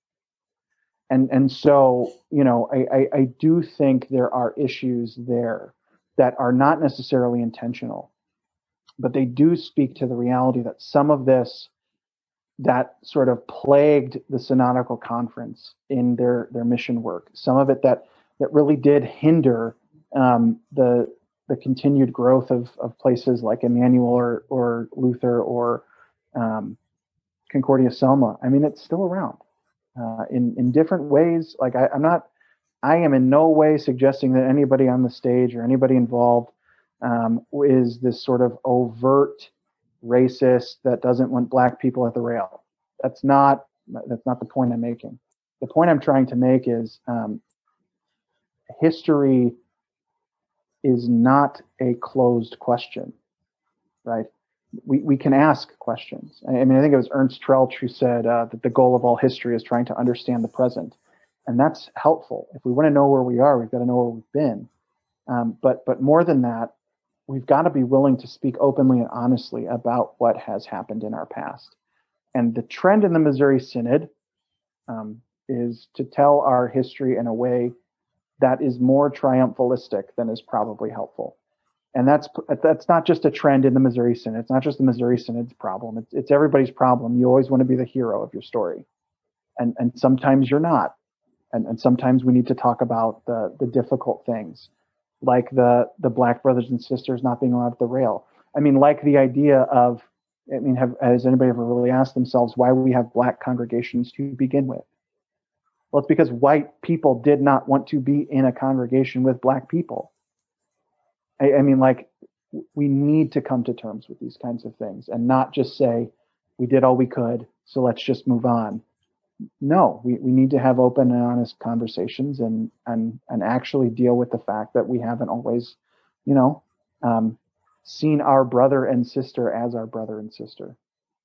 And and so, you know, I, I, I do think there are issues there that are not necessarily intentional, but they do speak to the reality that some of this that sort of plagued the Synodical Conference in their, their mission work, some of it that that really did hinder um, the the continued growth of, of places like Emmanuel or, or Luther or um, Concordia Selma. I mean, it's still around uh, in, in different ways. Like I, I'm not, I am in no way suggesting that anybody on the stage or anybody involved um, is this sort of overt racist that doesn't want black people at the rail. That's not, that's not the point I'm making. The point I'm trying to make is um, history is not a closed question, right? We we can ask questions. I mean, I think it was Ernst Troeltsch who said uh, that the goal of all history is trying to understand the present, and that's helpful. If we want to know where we are, we've got to know where we've been. Um, but but more than that, we've got to be willing to speak openly and honestly about what has happened in our past. And the trend in the Missouri Synod um, is to tell our history in a way that is more triumphalistic than is probably helpful. And that's that's not just a trend in the Missouri Synod. It's not just the Missouri Synod's problem. It's, it's everybody's problem. You always want to be the hero of your story. And, and sometimes you're not. And, and sometimes we need to talk about the, the difficult things, like the, the black brothers and sisters not being allowed at the rail. I mean, like the idea of, I mean, have, has anybody ever really asked themselves why we have black congregations to begin with? Well, it's because white people did not want to be in a congregation with black people. I, I mean, like, we need to come to terms with these kinds of things and not just say, we did all we could, so let's just move on. No, we, we need to have open and honest conversations and, and, and actually deal with the fact that we haven't always, you know, um, seen our brother and sister as our brother and sister.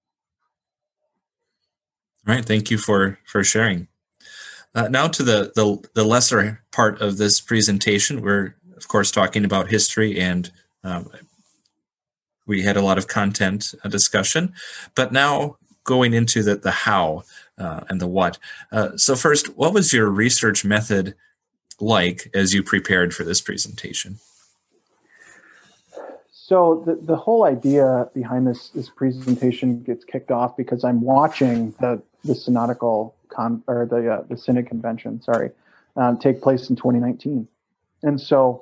All right. Thank you for, for sharing. Uh, now to the, the the lesser part of this presentation. We're, of course, talking about history, and um, we had a lot of content uh, discussion. But now going into the, the how uh, and the what. Uh, so first, what was your research method like as you prepared for this presentation? So the, the whole idea behind this, this presentation gets kicked off because I'm watching the, the synodical con or the uh, the Synod convention, sorry, um, take place in twenty nineteen, and so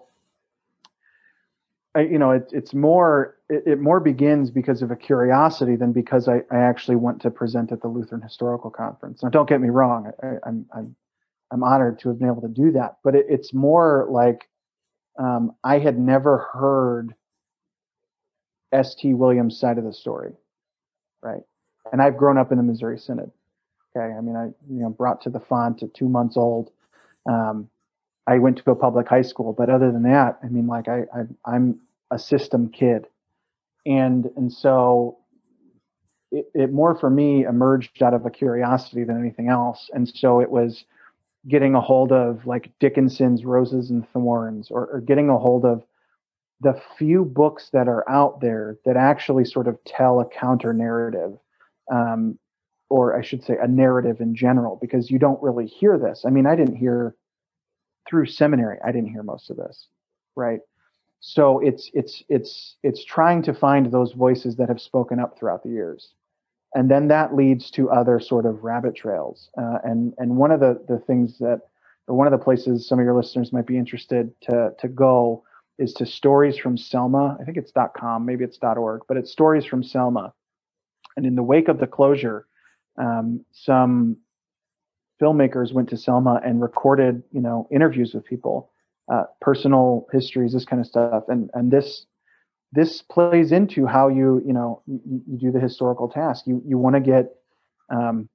I, you know it, it's more it, it more begins because of a curiosity than because I, I actually want to present at the Lutheran Historical Conference. Now, don't get me wrong, I, I'm I'm I'm honored to have been able to do that, but it, it's more like um, I had never heard S T Williams' side of the story, right? And I've grown up in the Missouri Synod. Okay, I mean, I you know brought to the font at two months old. Um, I went to a public high school, but other than that, I mean, like I, I I'm a system kid. And, and so it, it more for me emerged out of a curiosity than anything else. And so it was getting a hold of like Dickinson's Roses and Thorns, or, or getting a hold of the few books that are out there that actually sort of tell a counter narrative, um, or I should say a narrative in general, because you don't really hear this. I mean, I didn't hear through seminary, I didn't hear most of this, right? So it's it's it's it's trying to find those voices that have spoken up throughout the years, and then that leads to other sort of rabbit trails. Uh, and and one of the the things that, or one of the places some of your listeners might be interested to to go is to Stories from Selma. I think it's .com, maybe it's .org, but it's Stories from Selma. And in the wake of the closure, um, some filmmakers went to Selma and recorded, you know, interviews with people, uh, personal histories, this kind of stuff. And and this this plays into how you, you know, you, you do the historical task. You you want to get, um,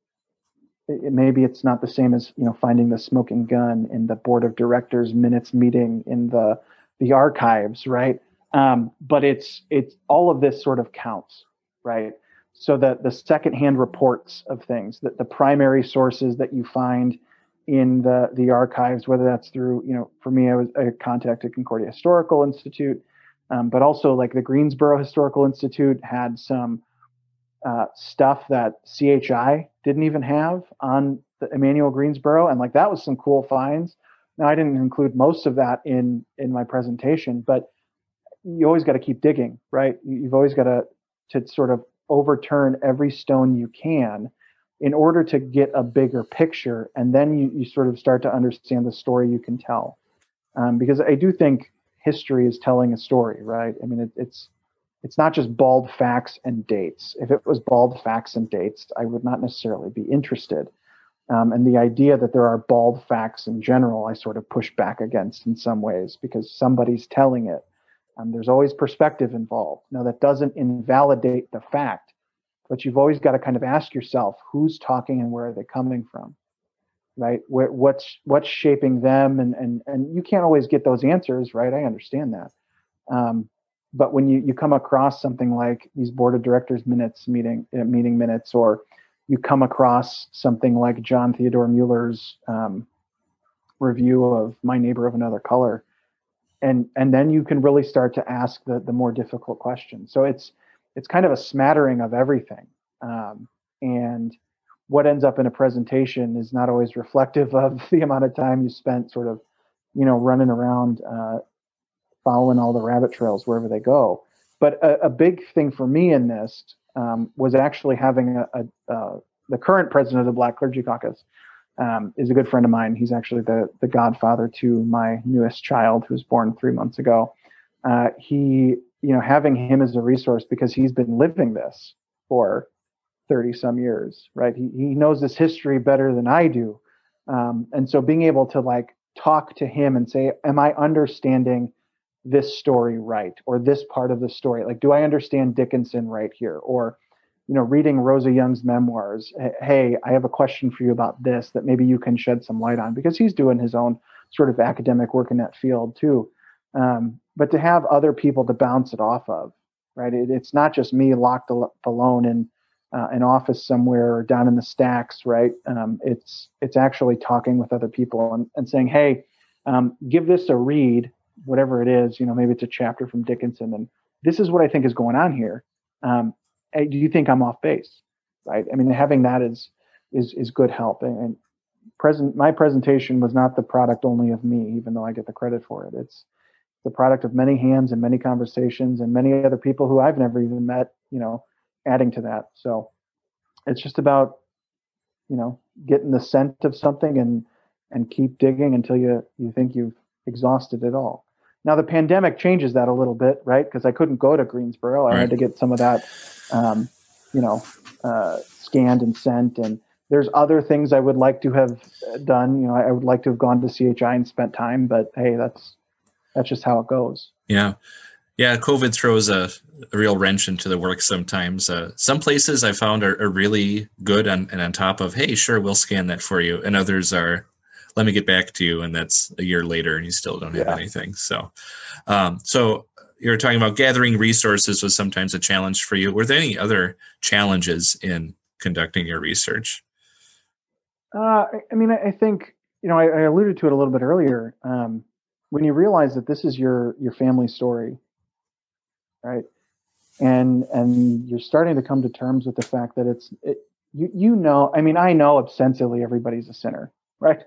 it, maybe it's not the same as, you know, finding the smoking gun in the board of directors minutes meeting in the the archives, right? Um, but it's it's all of this sort of counts, right? So that the secondhand reports of things, that the primary sources that you find in the the archives, whether that's through, you know, for me, I was I contacted Concordia Historical Institute, um, but also like the Greensboro Historical Institute had some uh, stuff that C H I didn't even have on the Emanuel Greensboro, and like that was some cool finds. Now, I didn't include most of that in in my presentation, but you always got to keep digging, right? You've always got to to sort of overturn every stone you can in order to get a bigger picture, and then you, you sort of start to understand the story you can tell. Um, because I do think history is telling a story, right? I mean, it, it's it's not just bald facts and dates. If it was bald facts and dates, I would not necessarily be interested. Um, and the idea that there are bald facts in general, I sort of push back against in some ways, because somebody's telling it. Um, there's always perspective involved. Now, that doesn't invalidate the fact, but you've always got to kind of ask yourself, who's talking and where are they coming from, right? Where, what's what's shaping them? And, and, and you can't always get those answers, right? I understand that. Um, but when you, you come across something like these board of directors minutes, meeting, uh, meeting minutes, or you come across something like John Theodore Mueller's um, review of My Neighbor of Another Color, and and then you can really start to ask the the more difficult questions. So it's it's kind of a smattering of everything, um, and what ends up in a presentation is not always reflective of the amount of time you spent sort of, you know, running around, uh, following all the rabbit trails wherever they go. But a, a big thing for me in this um, was actually having a, a, a the current president of the Black Clergy Caucus um, is a good friend of mine. He's actually the the godfather to my newest child, who was born three months ago. Uh, he, you know, having him as a resource, because he's been living this for thirty some years, right? He he knows this history better than I do, um, and so being able to like talk to him and say, am I understanding this story right, or this part of the story? Like, do I understand Dickinson right here? Or, you know, reading Rosa Young's memoirs, hey, I have a question for you about this that maybe you can shed some light on, because he's doing his own sort of academic work in that field too. Um, but to have other people to bounce it off of, right? It, it's not just me locked al- alone in uh, an office somewhere or down in the stacks, right? Um, it's it's actually talking with other people and, and saying, hey, um, give this a read, whatever it is, you know, maybe it's a chapter from Dickinson, and this is what I think is going on here. Um, hey, do you think I'm off base, right? I mean, having that is is is good help. And, and present, my presentation was not the product only of me, even though I get the credit for it. It's the product of many hands and many conversations and many other people who I've never even met, you know, adding to that. So it's just about, you know, getting the scent of something and and keep digging until you you think you've exhausted it all. Now, the pandemic changes that a little bit, right? Because I couldn't go to Greensboro. I Right. had to get some of that, um, you know, uh, scanned and sent. And there's other things I would like to have done. You know, I would like to have gone to C H I and spent time, but hey, that's that's just how it goes. Yeah. Yeah, COVID throws a, a real wrench into the work sometimes. Uh, some places I found are, are really good on, and on top of, hey, sure, we'll scan that for you. And others are, let me get back to you. And that's a year later and you still don't have Yeah. anything. So, um, so you were talking about gathering resources was sometimes a challenge for you. Were there any other challenges in conducting your research? Uh, I, I mean, I, I think, you know, I, I alluded to it a little bit earlier. Um, when you realize that this is your your family story, right? And and you're starting to come to terms with the fact that it's it, you you know. I mean, I know ostensibly everybody's a sinner, right?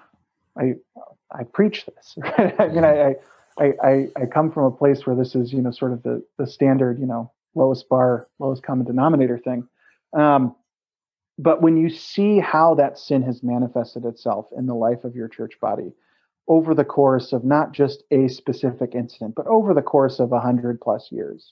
I I preach this, right? I mean, I I I I come from a place where this is, you know, sort of the the standard, you know, lowest bar, lowest common denominator thing. Um, but when you see how that sin has manifested itself in the life of your church body over the course of not just a specific incident, but over the course of a hundred plus years,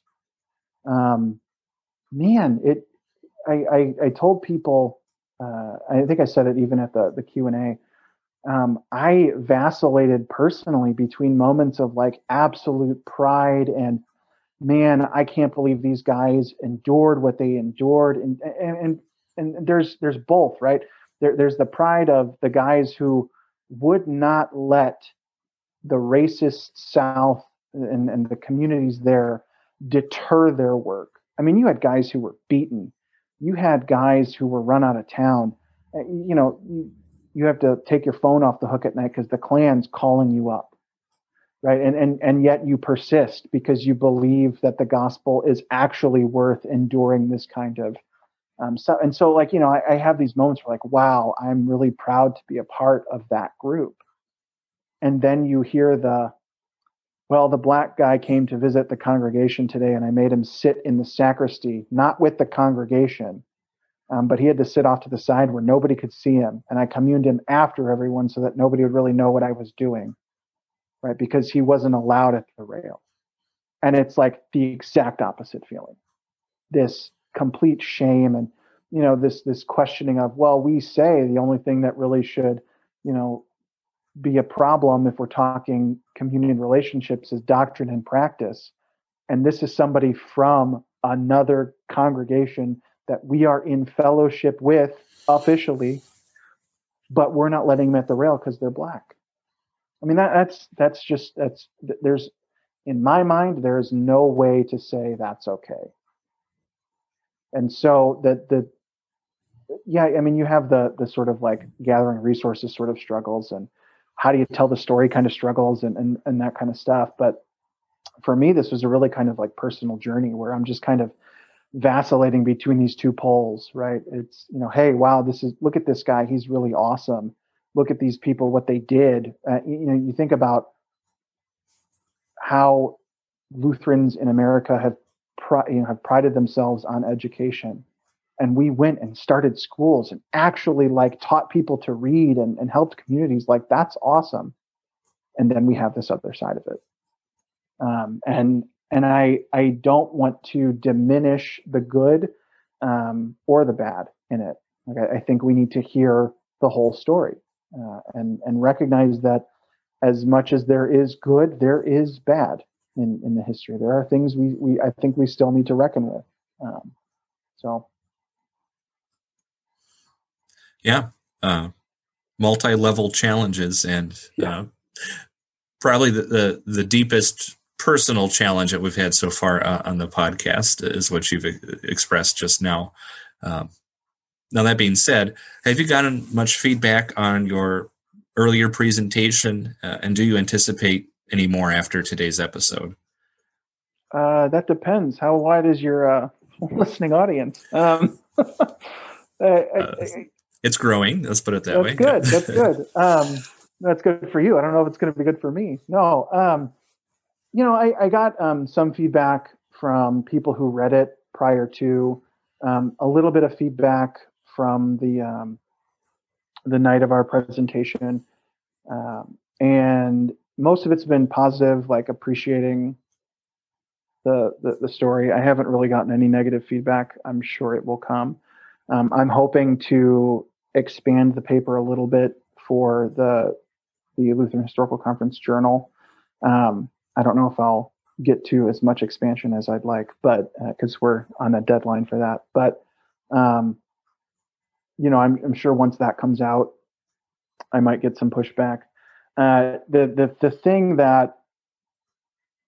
um, man, it. I, I, I told people, uh, I think I said it even at the the Q and A. Um, I vacillated personally between moments of like absolute pride and, man, I can't believe these guys endured what they endured, and and and, and there's there's both, right? There, there's the pride of the guys who would not let the racist South and, and the communities there deter their work. I mean, you had guys who were beaten. You had guys who were run out of town. You know, you, you have to take your phone off the hook at night because the Klan's calling you up, right? And and and yet you persist because you believe that the gospel is actually worth enduring this kind of um, so. And so, like, you know, I, I have these moments where, like, wow, I'm really proud to be a part of that group. And then you hear the, well, the black guy came to visit the congregation today, and I made him sit in the sacristy, not with the congregation, um, but he had to sit off to the side where nobody could see him. And I communed him after everyone so that nobody would really know what I was doing, right? Because he wasn't allowed at the rail. And it's like the exact opposite feeling, this complete shame and, you know, this this questioning of, well, we say the only thing that really should, you know, be a problem if we're talking communion relationships is doctrine and practice. And this is somebody from another congregation that we are in fellowship with officially, but we're not letting them at the rail because they're black. I mean, that, that's that's just that's there's in my mind there is no way to say that's okay. And so that the yeah, I mean, you have the the sort of like gathering resources sort of struggles and how do you tell the story kind of struggles and, and, and that kind of stuff. But for me, this was a really kind of like personal journey where I'm just kind of vacillating between these two poles, right? It's, you know, hey, wow, this is, look at this guy. He's really awesome. Look at these people, what they did. Uh, you, you know, you think about how Lutherans in America have, pri- you know, have prided themselves on education. And we went and started schools and actually like taught people to read and, and helped communities. Like, that's awesome. And then we have this other side of it. Um, and and I I don't want to diminish the good um, or the bad in it. Like, I, I think we need to hear the whole story uh, and and recognize that as much as there is good, there is bad in, in the history. There are things we we I think we still need to reckon with. Um, so. Yeah, uh, multi-level challenges, and Yeah. uh, probably the, the the deepest personal challenge that we've had so far uh, on the podcast is what you've e- expressed just now. Um, now, that being said, have you gotten much feedback on your earlier presentation, uh, and do you anticipate any more after today's episode? Uh, that depends. How wide is your uh, listening audience? Um, I, I, Uh, I, it's growing. Let's put it that That's way. good. That's good. Um, that's good for you. I don't know if it's going to be good for me. No. Um, you know, I, I got um, some feedback from people who read it prior to, um, a little bit of feedback from the um, the night of our presentation, um, and most of it's been positive, like appreciating the, the the story. I haven't really gotten any negative feedback. I'm sure it will come. Um, I'm hoping to expand the paper a little bit for the the Lutheran Historical Conference Journal. Um, I don't know if I'll get to as much expansion as I'd like, but because uh, we're on a deadline for that. But um, you know, I'm, I'm sure once that comes out, I might get some pushback. Uh, the the the thing that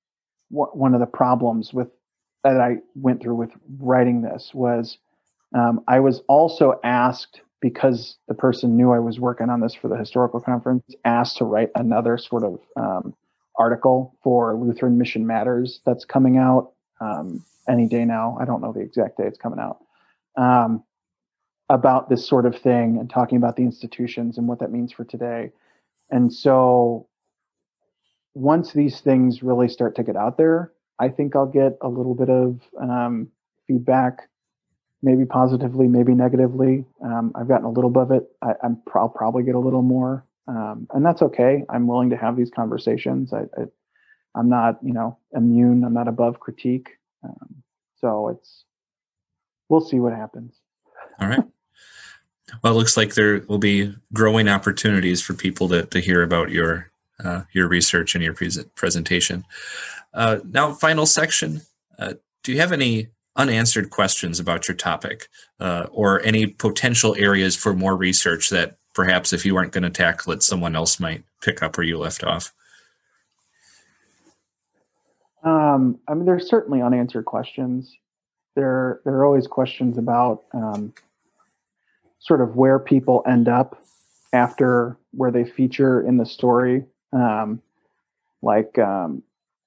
one of the problems with that I went through with writing this was um, I was also asked, because the person knew I was working on this for the historical conference, asked to write another sort of um, article for Lutheran Mission Matters that's coming out um, any day now. I don't know the exact day it's coming out. Um, about this sort of thing and talking about the institutions and what that means for today. And so once these things really start to get out there, I think I'll get a little bit of um, feedback, maybe positively, maybe negatively. Um, I've gotten a little bit of it. I, I'm pro- I'll probably get a little more, um, and that's okay. I'm willing to have these conversations. I, I, I'm not, you know, immune. I'm not above critique. Um, so it's, we'll see what happens. All right. Well, it looks like there will be growing opportunities for people to, to hear about your uh, your research and your pre- presentation. Uh, now, final section. Uh, do you have any unanswered questions about your topic uh, or any potential areas for more research that perhaps if you aren't going to tackle it, someone else might pick up where you left off? Um, I mean, there's certainly unanswered questions. There, there are always questions about um, sort of where people end up after where they feature in the story. Um, like um,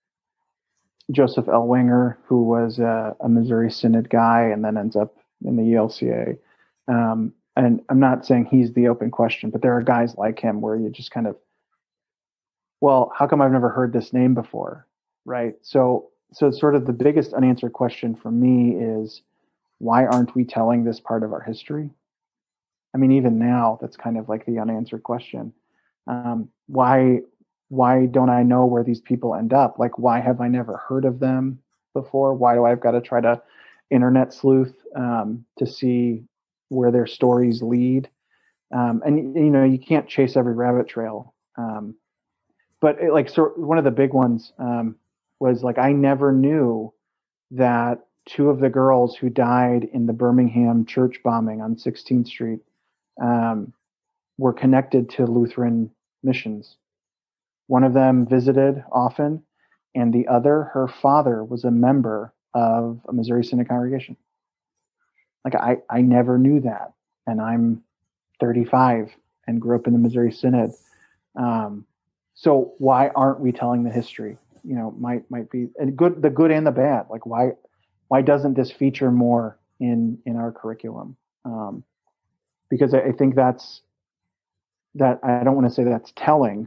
Joseph Ellwanger, who was a, a Missouri Synod guy and then ends up in the E L C A. Um, and I'm not saying he's the open question, but there are guys like him where you just kind of, well, how come I've never heard this name before? Right. So, so sort of the biggest unanswered question for me is, why aren't we telling this part of our history? I mean, even now, that's kind of like the unanswered question. Um, why, why don't I know where these people end up? Like, why have I never heard of them before? Why do I've got to try to internet sleuth um, to see where their stories lead? Um, and, you know, you can't chase every rabbit trail. Um, but it, like, so one of the big ones um, was like, I never knew that two of the girls who died in the Birmingham church bombing on sixteenth Street um, were connected to Lutheran missions. One of them visited often, and the other, her father, was a member of a Missouri Synod congregation. Like, I, I never knew that, and I'm thirty-five and grew up in the Missouri Synod. Um, so why aren't we telling the history? You know, might might be and good, the good and the bad. Like, why why doesn't this feature more in in our curriculum? Um, because I, I think that's that. I don't want to say that's telling,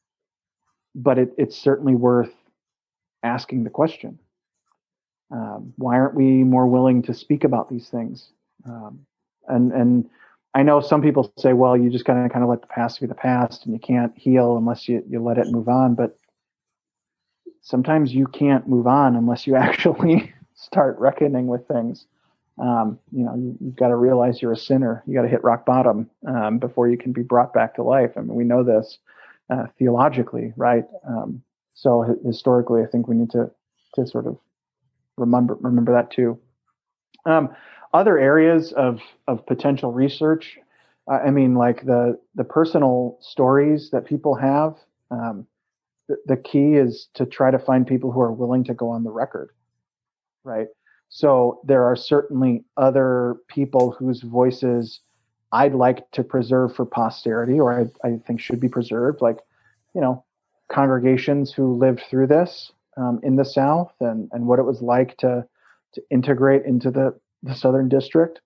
but it, it's certainly worth asking the question. Um, why aren't we more willing to speak about these things? Um, and and I know some people say, well, you just kind of kind of let the past be the past, and you can't heal unless you, you let it move on. But sometimes you can't move on unless you actually start reckoning with things. Um, you know, you, you've got to realize you're a sinner. You got to hit rock bottom um, before you can be brought back to life. I mean, we know this uh, theologically, right? Um, so h- historically, I think we need to to sort of remember remember that too. Um, other areas of of potential research, uh, I mean, like the the personal stories that people have. Um, the, the key is to try to find people who are willing to go on the record, right? So there are certainly other people whose voices I'd like to preserve for posterity, or I, I think should be preserved, like, you know, congregations who lived through this um, in the South, and, and what it was like to to integrate into the, the Southern District.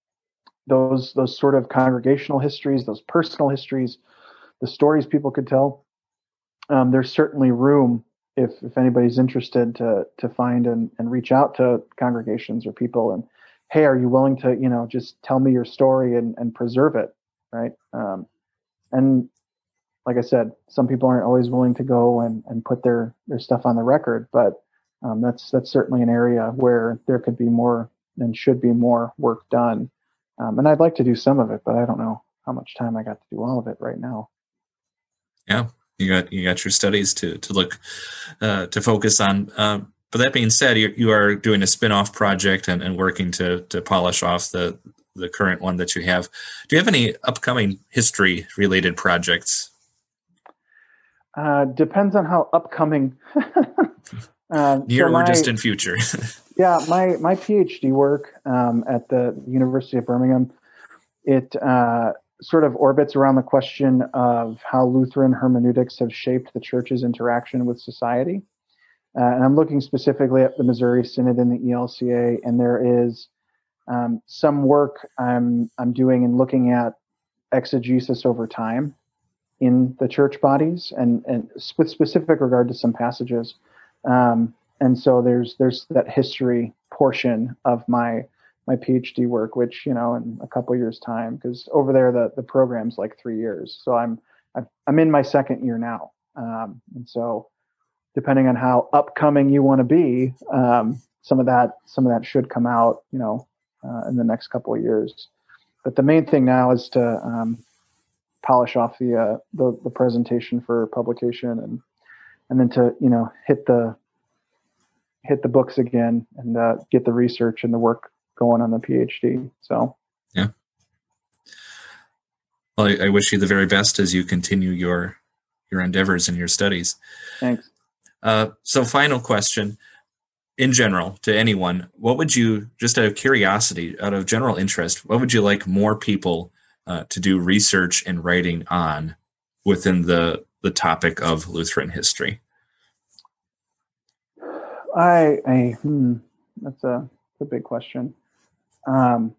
Those those sort of congregational histories, those personal histories, the stories people could tell. Um, there's certainly room, if if anybody's interested, to to find and, and reach out to congregations or people and, hey, are you willing to, you know, just tell me your story and, and preserve it, right? Um, and like I said, some people aren't always willing to go and, and put their, their stuff on the record, but um, that's that's certainly an area where there could be more and should be more work done. Um, and I'd like to do some of it, but I don't know how much time I got to do all of it right now. Yeah. You got you got your studies to to look uh, to focus on. Um, but that being said, you, you are doing a spin-off project and, and working to to polish off the the current one that you have. Do you have any upcoming history related projects? Uh, depends on how upcoming Um, Near so or my, distant future. yeah, my, my PhD work um, at the University of Birmingham, it uh, sort of orbits around the question of how Lutheran hermeneutics have shaped the church's interaction with society. Uh, and I'm looking specifically at the Missouri Synod and the E L C A, and there is um, some work I'm I'm doing in looking at exegesis over time in the church bodies, and and with specific regard to some passages. Um, and so there's there's that history portion of my my PhD work, which, you know, in a couple years time, because over there the the program's like three years, so I'm I'm in my second year now, um, and so depending on how upcoming you want to be, um, some of that some of that should come out, you know, uh, in the next couple of years. But the main thing now is to um, polish off the, uh, the the presentation for publication, and and then to, you know, hit the hit the books again, and uh, get the research and the work going on the PhD. So yeah. Well, I, I wish you the very best as you continue your your endeavors and your studies. Thanks. Uh, so final question, in general, to anyone, what would you, just out of curiosity, out of general interest, what would you like more people uh, to do research and writing on within the, the topic of Lutheran history? I, I hmm, that's a, that's a big question. Um,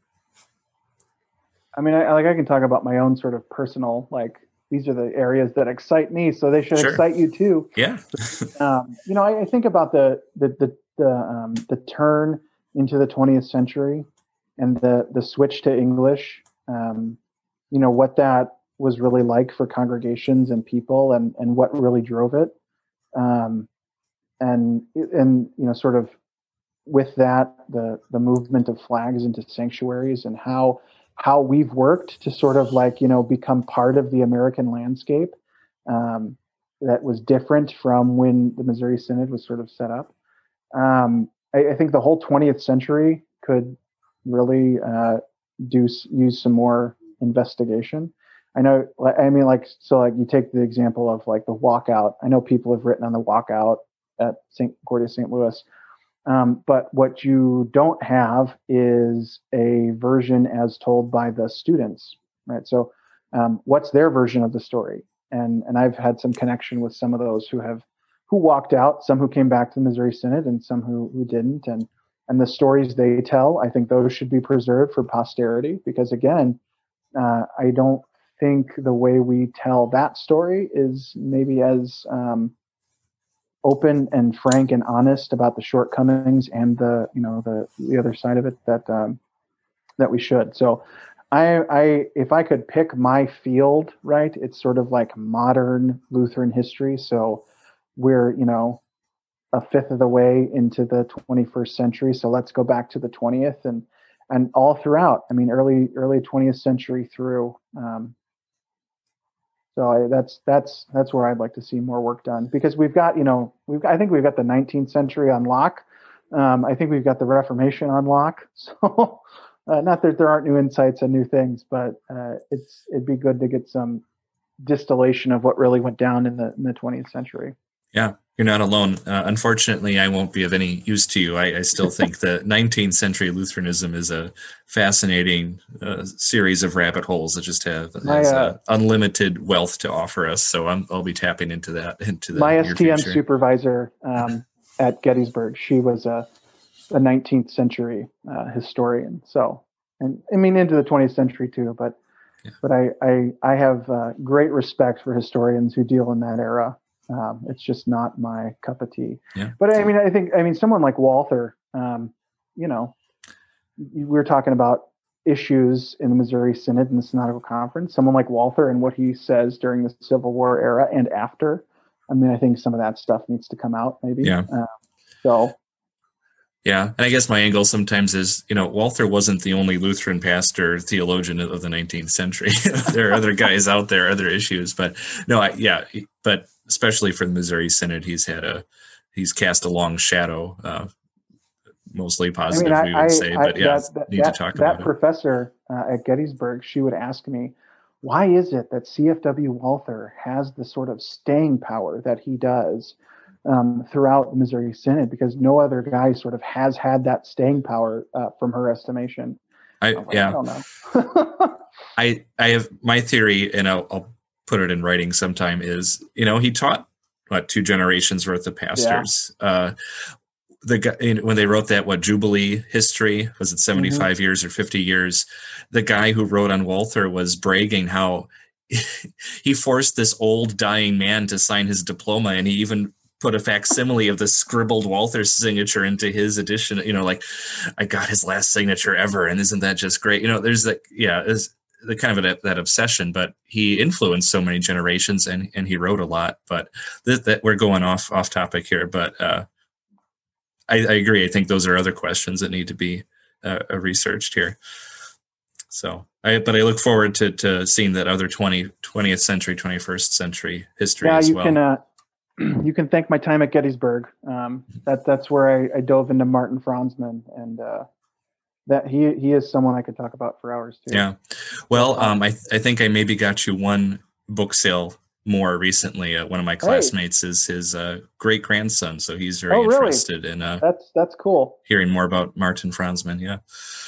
I mean, I, like I can talk about my own sort of personal, like, these are the areas that excite me, so they should Sure. excite you too. Yeah. um, you know, I, I think about the the the the, um, the turn into the twentieth century and the the switch to English. Um, you know, what that was really like for congregations and people, and and what really drove it. Um, and and you know, sort of with that, the the movement of flags into sanctuaries, and how. how we've worked to sort of, like, you know, become part of the American landscape um, that was different from when the Missouri Synod was sort of set up. Um, I, I think the whole twentieth century could really uh, do use some more investigation. I know, I mean, like, so like you take the example of like the walkout. I know people have written on the walkout at Saint Concordia Saint Louis. Um, but what you don't have is a version as told by the students, right? So um, what's their version of the story? And and I've had some connection with some of those who have who walked out, some who came back to the Missouri Synod, and some who who didn't. And and the stories they tell, I think those should be preserved for posterity, because again, uh, I don't think the way we tell that story is maybe as um, open and frank and honest about the shortcomings and the, you know, the the other side of it that um, that we should. So I I if I could pick my field, right, it's sort of like modern Lutheran history. So we're, you know, a fifth of the way into the twenty-first century. So let's go back to the twentieth, and and all throughout. I mean, early early twentieth century through. Um, So I, that's that's that's where I'd like to see more work done, because we've got, you know, we've I think we've got the nineteenth century on lock. Um, I think we've got the Reformation on lock. So uh, not that there aren't new insights and new things, but uh, it's it'd be good to get some distillation of what really went down in the in the twentieth century. Yeah, you're not alone. Uh, unfortunately, I won't be of any use to you. I, I still think that nineteenth century Lutheranism is a fascinating uh, series of rabbit holes that just have My, has, uh, uh, unlimited wealth to offer us. So I'm, I'll be tapping into that into the My near S T M future. supervisor um, at Gettysburg, she was a, a nineteenth century uh, historian. So, and I mean into the twentieth century too. But Yeah. but I I, I have uh, great respect for historians who deal in that era. Um, it's just not my cup of tea. Yeah. But I mean, I think, I mean, someone like Walther, um, you know, we were talking about issues in the Missouri Synod and the Synodical Conference. Someone like Walther and what he says during the Civil War era and after. I mean, I think some of that stuff needs to come out, maybe. Yeah. Uh, so. Yeah, and I guess my angle sometimes is, you know, Walther wasn't the only Lutheran pastor theologian of the nineteenth century. There are other guys out there, other issues, but no, I, yeah, but especially for the Missouri Synod, he's had a, he's cast a long shadow, uh, mostly positive, I mean, I, we would say, I, but yeah, that, that, need that, to talk that about professor uh, at Gettysburg, she would ask me, why is it that C F W Walther has the sort of staying power that he does um, throughout the Missouri Synod, because no other guy sort of has had that staying power uh, from her estimation. I, I like, yeah, I don't know. I I have my theory, and I'll, I'll put it in writing sometime. Is you know he taught what two generations worth of pastors. Yeah. Uh, the guy, when they wrote that what Jubilee history, was it seventy-five mm-hmm. years or fifty years? The guy who wrote on Walther was bragging how he forced this old dying man to sign his diploma, and he even put a facsimile of the scribbled Walther signature into his edition. You know, like, I got his last signature ever, and isn't that just great? You know, there's like, yeah, there's the kind of a, that obsession, but he influenced so many generations, and and he wrote a lot. But th- that we're going off off topic here, but uh, I, I agree. I think those are other questions that need to be uh, researched here. So, I, but I look forward to to seeing that other twentieth century, twenty-first century history yeah, as you well. Can, uh, you can thank my time at Gettysburg. Um, that that's where I, I dove into Martin Franzmann, and uh, that he he is someone I could talk about for hours too. Yeah, well, um, I I think I maybe got you one book sale more recently. Uh, one of my classmates hey. is his uh, great grandson, so he's very oh, really? interested in uh, that's that's cool. Hearing more about Martin Franzmann. Yeah.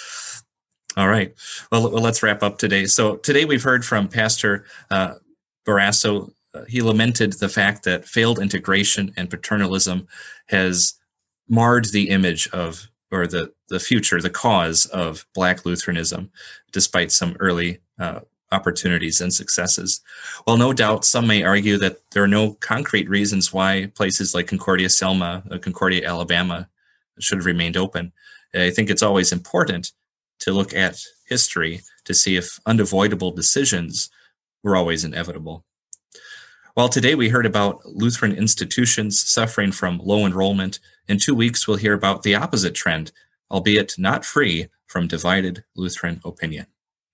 All right. Well, well, let's wrap up today. So today we've heard from Pastor uh, Barrasso. Uh, he lamented the fact that failed integration and paternalism has marred the image of, or the, the future, the cause of Black Lutheranism, despite some early uh, opportunities and successes. Well, no doubt some may argue that there are no concrete reasons why places like Concordia Selma, uh, Concordia, Alabama, should have remained open. I think it's always important to look at history to see if unavoidable decisions were always inevitable. While today we heard about Lutheran institutions suffering from low enrollment, in two weeks we'll hear about the opposite trend, albeit not free from divided Lutheran opinion.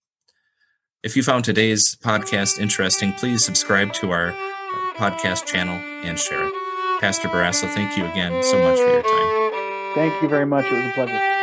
If you found today's podcast interesting, please subscribe to our podcast channel and share it. Pastor Barrasso, thank you again so much for your time. Thank you very much. It was a pleasure.